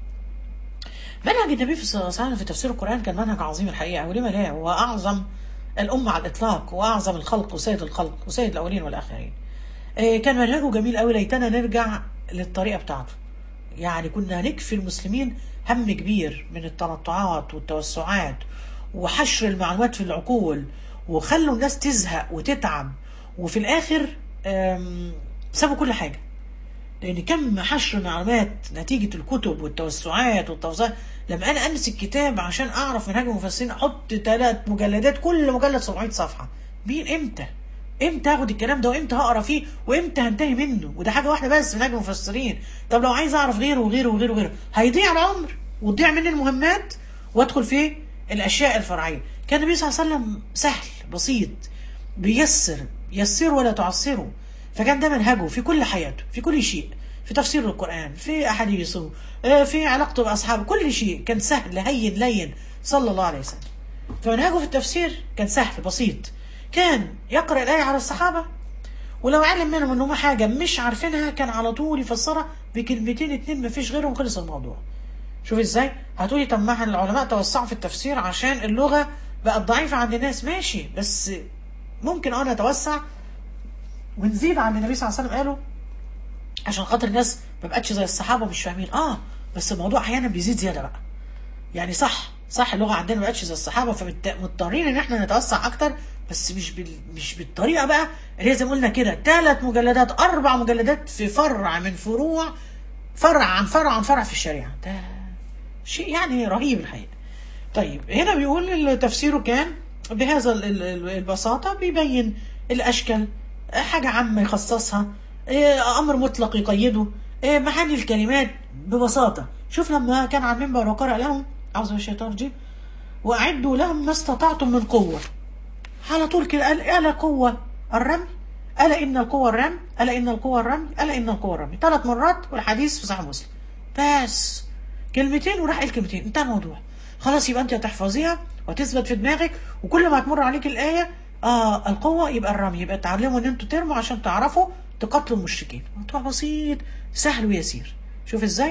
منهج النبي صلى الله عليه وسلم في تفسير القرآن كان منهج عظيم الحقيقة، ولما لا هو أعظم الأمة على الإطلاق وأعظم الخلق وسيد الخلق وسيد الأولين والآخرين. كان منهجه جميل قوي، ليتنا نرجع للطريقة بتاعته. يعني كنا نكفي المسلمين هم كبير من التنطعات والتوسعات وحشر المعلومات في العقول، وخلوا الناس تزهق وتتعب، وفي الآخر سابوا كل حاجة، لأن كم حشر معلومات نتيجة الكتب والتوسعات والتوسعات. لما أنا أمسك كتاب عشان أعرف منهج المفسرين أحط ثلاث مجلدات، كل مجلد سبعمائة صفحة، مين إمتى إمتى أخد الكلام ده وإمتى هقرأ فيه وإمتى هنتهي منه؟ وده حاجة واحدة بس منهج المفسرين. طب لو عايز أعرف غيره وغيره وغيره وغيره هيضيع العمر وتضيع مني المهمات وأدخل في الأشياء الفرعية. كان النبي صلى الله عليه وسلم سهل بسيط بيسر، يسر ولا تعسره. فكان ده منهجه في كل حياته، في كل شيء، في تفسير القرآن، في أحاديثه، في علاقته بأصحابه، كل شيء كان سهل هين لين صلى الله عليه وسلم. فمنهجه في التفسير كان سهل بسيط. كان يقرأ الآية على الصحابة، ولو علم منهم انهم حاجة مش عارفينها كان على طول يفسرها بكلمتين اتنين مفيش غيرهم، خلص الموضوع. شوف ازاي هتقولي طب ما العلماء توسعوا في التفسير عشان اللغة بقت ضعيفة عند الناس، ماشي، بس ممكن اه نتوسع ونزيد عن النبي صلى الله عليه وسلم قالوا عشان خاطر الناس ما بقتش زي الصحابه مش فاهمين. اه بس الموضوع احيانا بيزيد زياده بقى، يعني صح صح اللغه عندنا ما بقتش زي الصحابه، فمضطرين ان احنا نتوسع اكتر، بس مش بال... مش بالطريقه بقى اللي زي ما قلنا كده ثلاث مجلدات اربع مجلدات في فرع من فروع، فرع عن فرع عن فرع في الشريعه، ده شيء يعني رهيب الحقيقه. طيب هنا بيقول تفسيره كان بهذا البساطه، بيبين الاشكال، حاجة عامة يخصصها، أمر مطلق يقيده، معاني الكلمات ببساطة. شوف لما كان على المنبر وقرأ لهم أعوذ بالله الشيطان الرجيم وأعدوا لهم ما استطعتم من قوة، على طول كده قال ألا قوة الرمي، ألا إن القوة الرمي، ألا إن القوة الرمي، ألا إن القوة الرمي، ثلاث مرات، والحديث في صحيح مسلم. بس كلمتين وراح الكلمتين انتهى الموضوع. خلاص يبقى أنت هتحفظيها وتثبت في دماغك، وكل ما تمر عليك الآية اه القوة يبقى الرمي، يبقى تعلموا ان انتوا ترموا عشان تعرفوا تقتلوا المشركين. موضوع بسيط سهل ويسير. شوف ازاي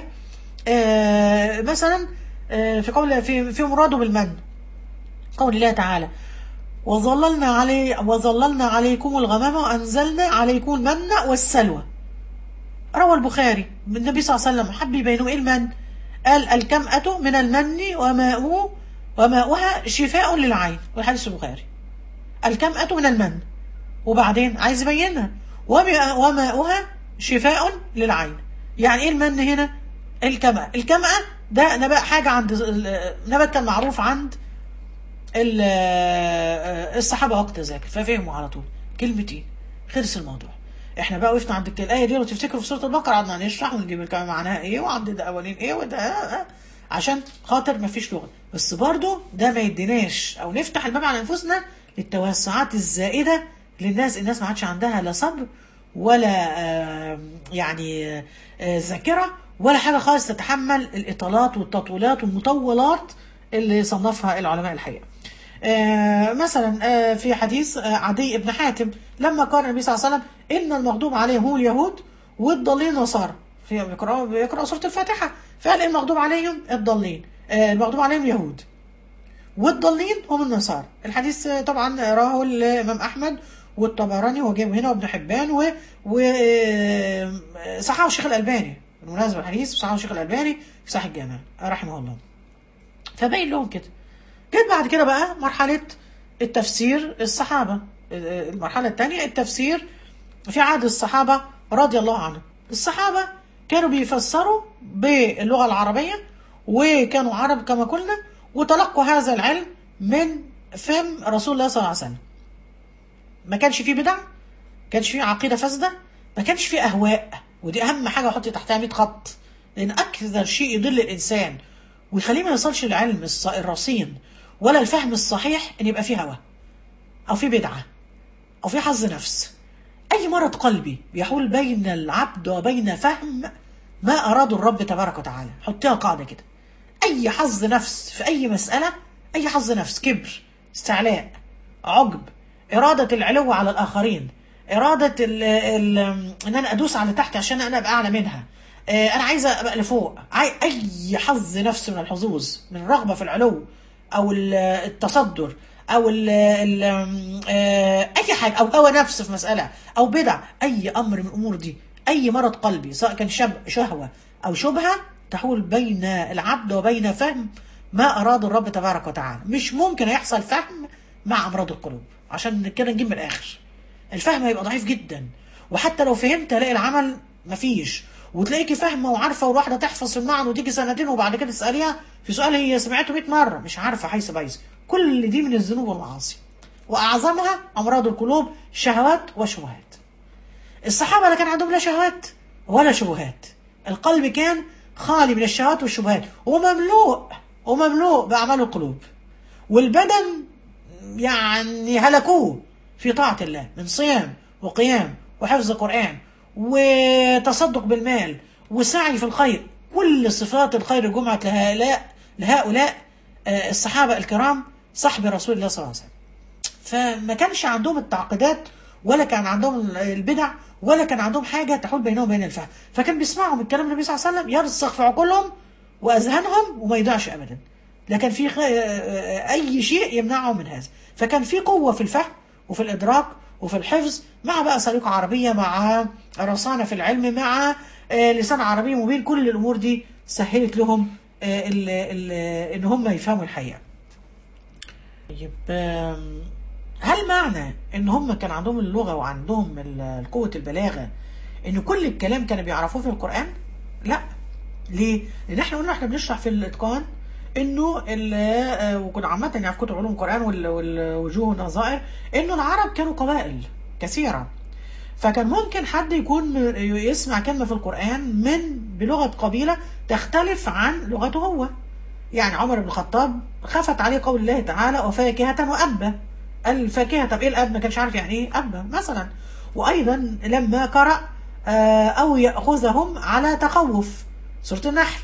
آه مثلا آه في قول في في مراده بالمن، قول الله تعالى وظللنا علي وظللنا عليكم الغمام وانزلنا عليكم المن والسلوى. روى البخاري النبي صلى الله عليه وسلم حب يبينوا ايه المن، قال الكمأة من المن وماؤه وماؤها شفاء للعين، والحديث البخاري. الكمأة من المن، وبعدين عايز يبينها وماؤها شفاء للعين. يعني ايه المن هنا؟ الكمأة. الكمأة ده نبات، حاجة عند نبات كان معروف عند الصحابة وقت ذاك، ففهموا على طول كلمتين خلص الموضوع. احنا بقى وقفنا عند الآية دي، لو تفتكروا في سورة البقرة قعدنا نشرح ونجيب الكلمة معناها ايه وعدد اولين ايه وده عشان خاطر ما فيش لغة. بس برضو ده ما يديناش او نفتح الباب على انفسنا للتوسعات الزائدة للناس. الناس ما عادش عندها لا صبر ولا آه يعني آه ذاكرة ولا حاجة خالص تتحمل الإطالات والتطويلات والمطولات اللي صنفها العلماء الحقيقة. آه مثلا آه في حديث آه عدي بن حاتم لما قال النبي صلى الله عليه وسلم إن المغضوب عليهم هم اليهود والضالين نصارى، في بيقرأ بيقرأ سورة الفاتحة، فقال إن المغضوب عليهم الضالين، آه المغضوب عليهم اليهود والضالين هم النصارى. الحديث آه طبعا راه الإمام أحمد والطبراني وجابه هنا وابن حبان و وصححه الشيخ الألباني بالمناسبة، الحديث صححه الشيخ الألباني في صحيح الجامع رحمه الله. فبين لهم كده. جت بعد كده بقى مرحلة التفسير الصحابة، المرحلة الثانية التفسير في عهد الصحابة رضي الله عنهم. الصحابة كانوا بيفسروا باللغة العربية وكانوا عرب كما قلنا، وتلقوا هذا العلم من فم رسول الله صلى الله عليه وسلم. ما كانش فيه بدع، ما كانش فيه عقيدة فاسدة، ما كانش فيه أهواء، ودي أهم حاجة أحط تحتها مية خط، لأن أكثر شيء يضل الإنسان ويخليه ما يوصلش للعلم الرصين ولا الفهم الصحيح ان يبقى فيه هوى او فيه بدعة او فيه حظ نفس. اي مرض قلبي بيحول بين العبد وبين فهم ما اراد الرب تبارك وتعالى. حطيها قاعدة كده، اي حظ نفس في اي مسألة، اي حظ نفس، كبر، استعلاء، عجب، ارادة العلو على الاخرين، ارادة ال ال ان انا ادوس على تحت عشان انا ابقى اعلى منها، انا عايزه ابقى لفوق، اي حظ نفس من الحظوظ، من الرغبه في العلو او التصدر او ال ال اي حاجه، او هوى نفس في مساله او بدع، اي امر من الامور دي، اي مرض قلبي سواء كان شهوه او شبهه تحول بين العبد وبين فهم ما اراد الرب تبارك وتعالى. مش ممكن يحصل فهم مع امراض القلوب، عشان كده نجيب من الاخر. الفهم هيبقى ضعيف جدا، وحتى لو فهمت الاقي العمل مفيش، وتلاقيكي فاهمه وعارفه، والواحده تحفظ في المعنى وتيجي سنتين وبعد كده تساليها في سؤال هي سمعته مية مره مش عارفه حيث بايظ. كل دي من الذنوب والمعاصي، واعظمها امراض القلوب، شهوات وشبهات. الصحابه لا كان عندهم لا شهوات ولا شبهات، القلب كان خالي من الشهوات والشبهات ومملوء ومملوء باعمال القلوب، والبدن يعني هلكوه في طاعه الله من صيام وقيام وحفظ القرآن وتصدق بالمال وسعي في الخير. كل صفات الخير جمعت لهؤلاء لهؤلاء الصحابة الكرام صحب رسول الله صلى الله عليه وسلم. فما كانش عندهم التعقيدات ولا كان عندهم البدع ولا كان عندهم حاجة تحول بينهم وبين الفهم، فكان بيسمعوا من كلام النبي صلى الله عليه وسلم يرسخ في عقولهم وأذهانهم وما يضيعش أبدا. لكن في أي شيء يمنعهم من هذا، فكان في قوة في الفهم وفي الإدراك وفي الحفظ، مع بقى سليقة عربية، مع رصانة في العلم، مع لسان عربي مبين. كل الأمور دي سهلت لهم ال ال إن هم يفهموا الحقيقة. طيب، هل معنى إن هم كان عندهم اللغة وعندهم قوة البلاغة إن كل الكلام كانوا بيعرفوه في القرآن؟ لا. ليه؟ لأن احنا قلنا احنا بنشرح في الإتقان انه وكنا عامه يعني في كتب علوم القران والوجوه والنظائر انه العرب كانوا قبائل كثيره، فكان ممكن حد يكون يسمع كلمه في القران من بلغه قبيله تختلف عن لغته هو. يعني عمر بن الخطاب خفت عليه قول الله تعالى وفاكهه وابا. الفاكهه، طب ايه الاب؟ ما كانش عارف يعني ايه ابا مثلا. وايضا لما قرأ او ياخذهم على تخوف سوره النحل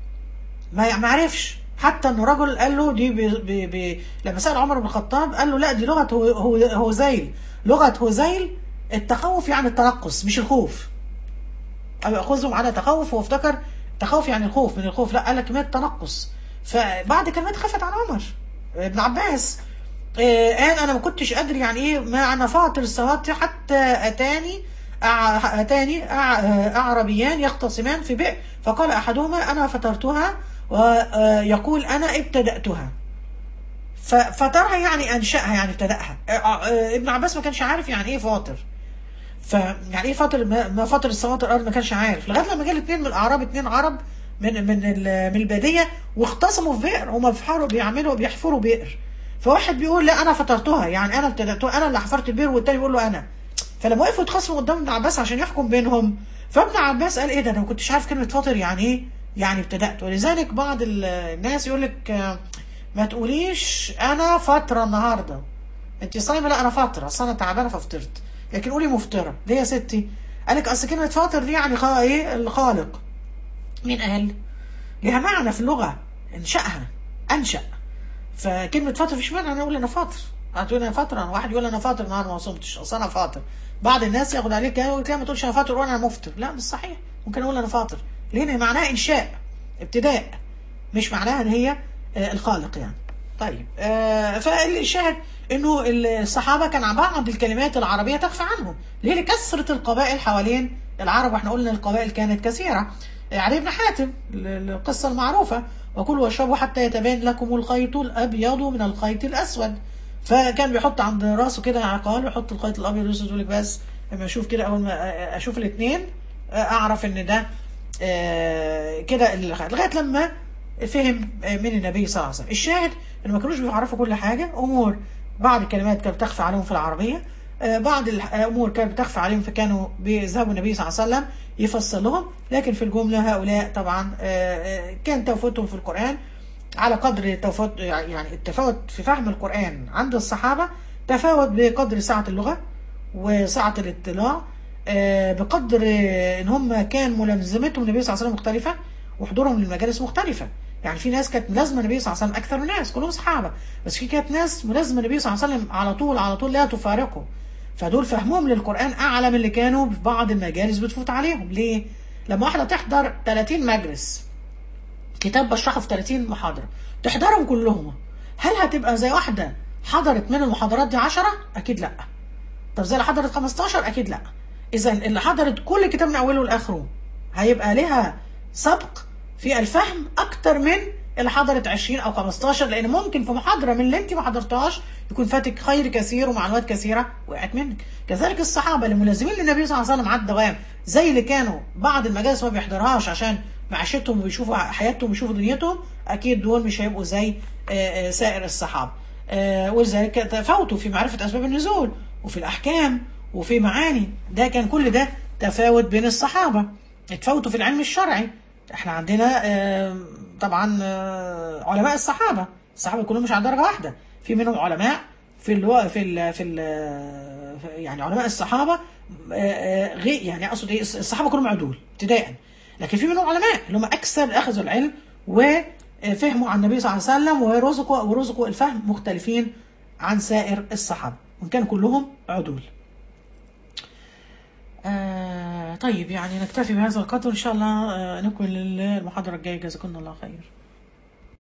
ما عرفش، حتى ان رجل قال له دي بي بي بي لما سأل عمر بن الخطاب قال له لا دي لغة هو هو هوزيل. لغة هوزيل التخوف يعني التنقص مش الخوف، او ياخذهم على تخوف، وافتكر تخوف يعني الخوف من الخوف، لا قال لك كلمة تنقص. فبعد كلمات خفت على عمر ابن عباس قال انا ما كنتش ادري يعني ايه معنى فاطر السماوات حتى اتاني أتاني أعربيان يختصمان في بئر، فقال أحدهما أنا فطرتها ويقول أنا ابتدأتها. ففطرها يعني أنشأها، يعني ابتدأها. ابن عباس ما كانش عارف يعني إيه فاطر، فيعني إيه فاطر، ما فاطر السماوات والأرض ما كانش عارف، لغاية لما جه الاثنين من الأعراب، اثنين عرب من من من البادية، واختصموا في بئر، هما بيحفروا بيعملوا بيحفروا بئر، فواحد بيقول لا أنا فطرتها، يعني أنا ابتدأتها، أنا اللي حفرت البئر، والتاني بيقول له أنا. فلما وقفوا يتخاصموا قدام ابن عباس عشان يحكم بينهم، فابن عباس قال ايه ده، انا ما كنتش عارف كلمه فاطر يعني ايه، يعني ابتدأت. ولذلك بعض الناس يقول لك ما تقوليش انا فاطره النهارده، انت صايمه، لا انا فاطره، اصل انا تعبانه ففطرت، لكن قولي مفطره ليه يا ستي؟ قال لك اصل كلمه فاطر دي يعني خا ايه الخالق. مين قال؟ ليها معنى في اللغه، انشأها، انشأ. فكلمه فاطر مفيش معنى انا اقول انا فاطر، هتقول انا فاطر، واحد يقول انا فاطر النهارده ما صمتش، اصل انا فاطر. بعض الناس ياخد عليك كده ما تقولش انا فاطر وانا مفطر، لا مش صحيح، ممكن اقول انا فاطر، لان معناها انشاء، ابتداء، مش معناها ان هي آه الخالق يعني. طيب آه فالشاهد انه الصحابه كان بعض الكلمات العربيه تخفى عنهم، ليه؟ لكثره القبائل حوالين العرب، واحنا قلنا القبائل كانت كثيره. علي بن حاتم القصه المعروفه، وكلوا واشربوا حتى يتبين لكم الخيط الابيض من الخيط الاسود، فكان بيحط عند راسه كده عقال، ويحط الخيط الابيض والاسود، يقول لك بس لما اشوف كده، اول ما اشوف الاثنين اعرف ان ده كده، لغايه لما فهم من النبي صلى الله عليه وسلم. الشاهد ان ما كانوش بيعرفوا كل حاجه، امور بعض الكلمات كانت بتخفى عليهم في العربيه، بعض الامور كانت بتخفى عليهم، فكانوا بيذهبوا النبي صلى الله عليه وسلم يفصل لهم. لكن في الجمله هؤلاء طبعا كان توفيقهم في القران على قدر التفاوت، يعني التفاوت في فهم القرآن عند الصحابة تفاوت بقدر سعة اللغة وسعة الاطلاع، بقدر ان هم كان ملازمتهم النبي صلى الله عليه وسلم مختلفة، وحضورهم للمجالس مختلفة. يعني في ناس كانت ملازمة النبي صلى الله عليه وسلم أكثر من ناس، كلهم صحابة، بس في كانت ناس ملازمة النبي صلى الله عليه وسلم على طول على طول لا تفارقه، فدول فهمهم للقرآن أعلى من اللي كانوا في بعض المجالس بتفوت عليهم. ليه؟ لما واحدة تحضر ثلاثين مجلس كتاب بشرحه في ثلاثين محاضرة، تحضرهم كلهم، هل هتبقى زي واحدة حضرت من المحاضرات دي عشرة؟ أكيد لأ. طب زي اللي حضرت خمستاشر؟ أكيد لأ. إذا اللي حضرت كل كتاب من أوله لآخره هيبقى لها سبق في الفهم أكتر من اللي حضرت عشرين أو خمستاشر، لأن ممكن في محاضرة من اللي أنت ما حضرتهاش يكون فاتك خير كثير ومعلومات كثيرة وقعت منك. كذلك الصحابة اللي ملازمين للنبي صلى الله عليه وسلم على الدوام، زي اللي كانوا بعض المجالس ما بيحضرهاش عشان معيشتهم ويشوفوا حياتهم ويشوفوا دنيتهم، اكيد دول مش هيبقوا زي سائر الصحابه. ولذلك تفاوتوا في معرفه اسباب النزول وفي الاحكام وفي معاني، ده كان كل ده تفاوت بين الصحابه. تفاوتوا في العلم الشرعي، احنا عندنا طبعا علماء الصحابه، الصحابه كلهم مش على درجه واحده، في منهم علماء في الو... في ال... في ال... يعني علماء الصحابه غير، يعني اقصد ايه، الصحابه كلهم عدول ابتداء، لكن في منهم علماء اللي هم اكثر اخذوا العلم وفهموا عن النبي صلى الله عليه وسلم ورزقوا ورزقوا الفهم مختلفين عن سائر الصحابه، وان كانوا كلهم عدول. آه طيب يعني نكتفي بهذا القدر ان شاء الله، آه نكمل المحاضره الجايه. جزاكم الله خير.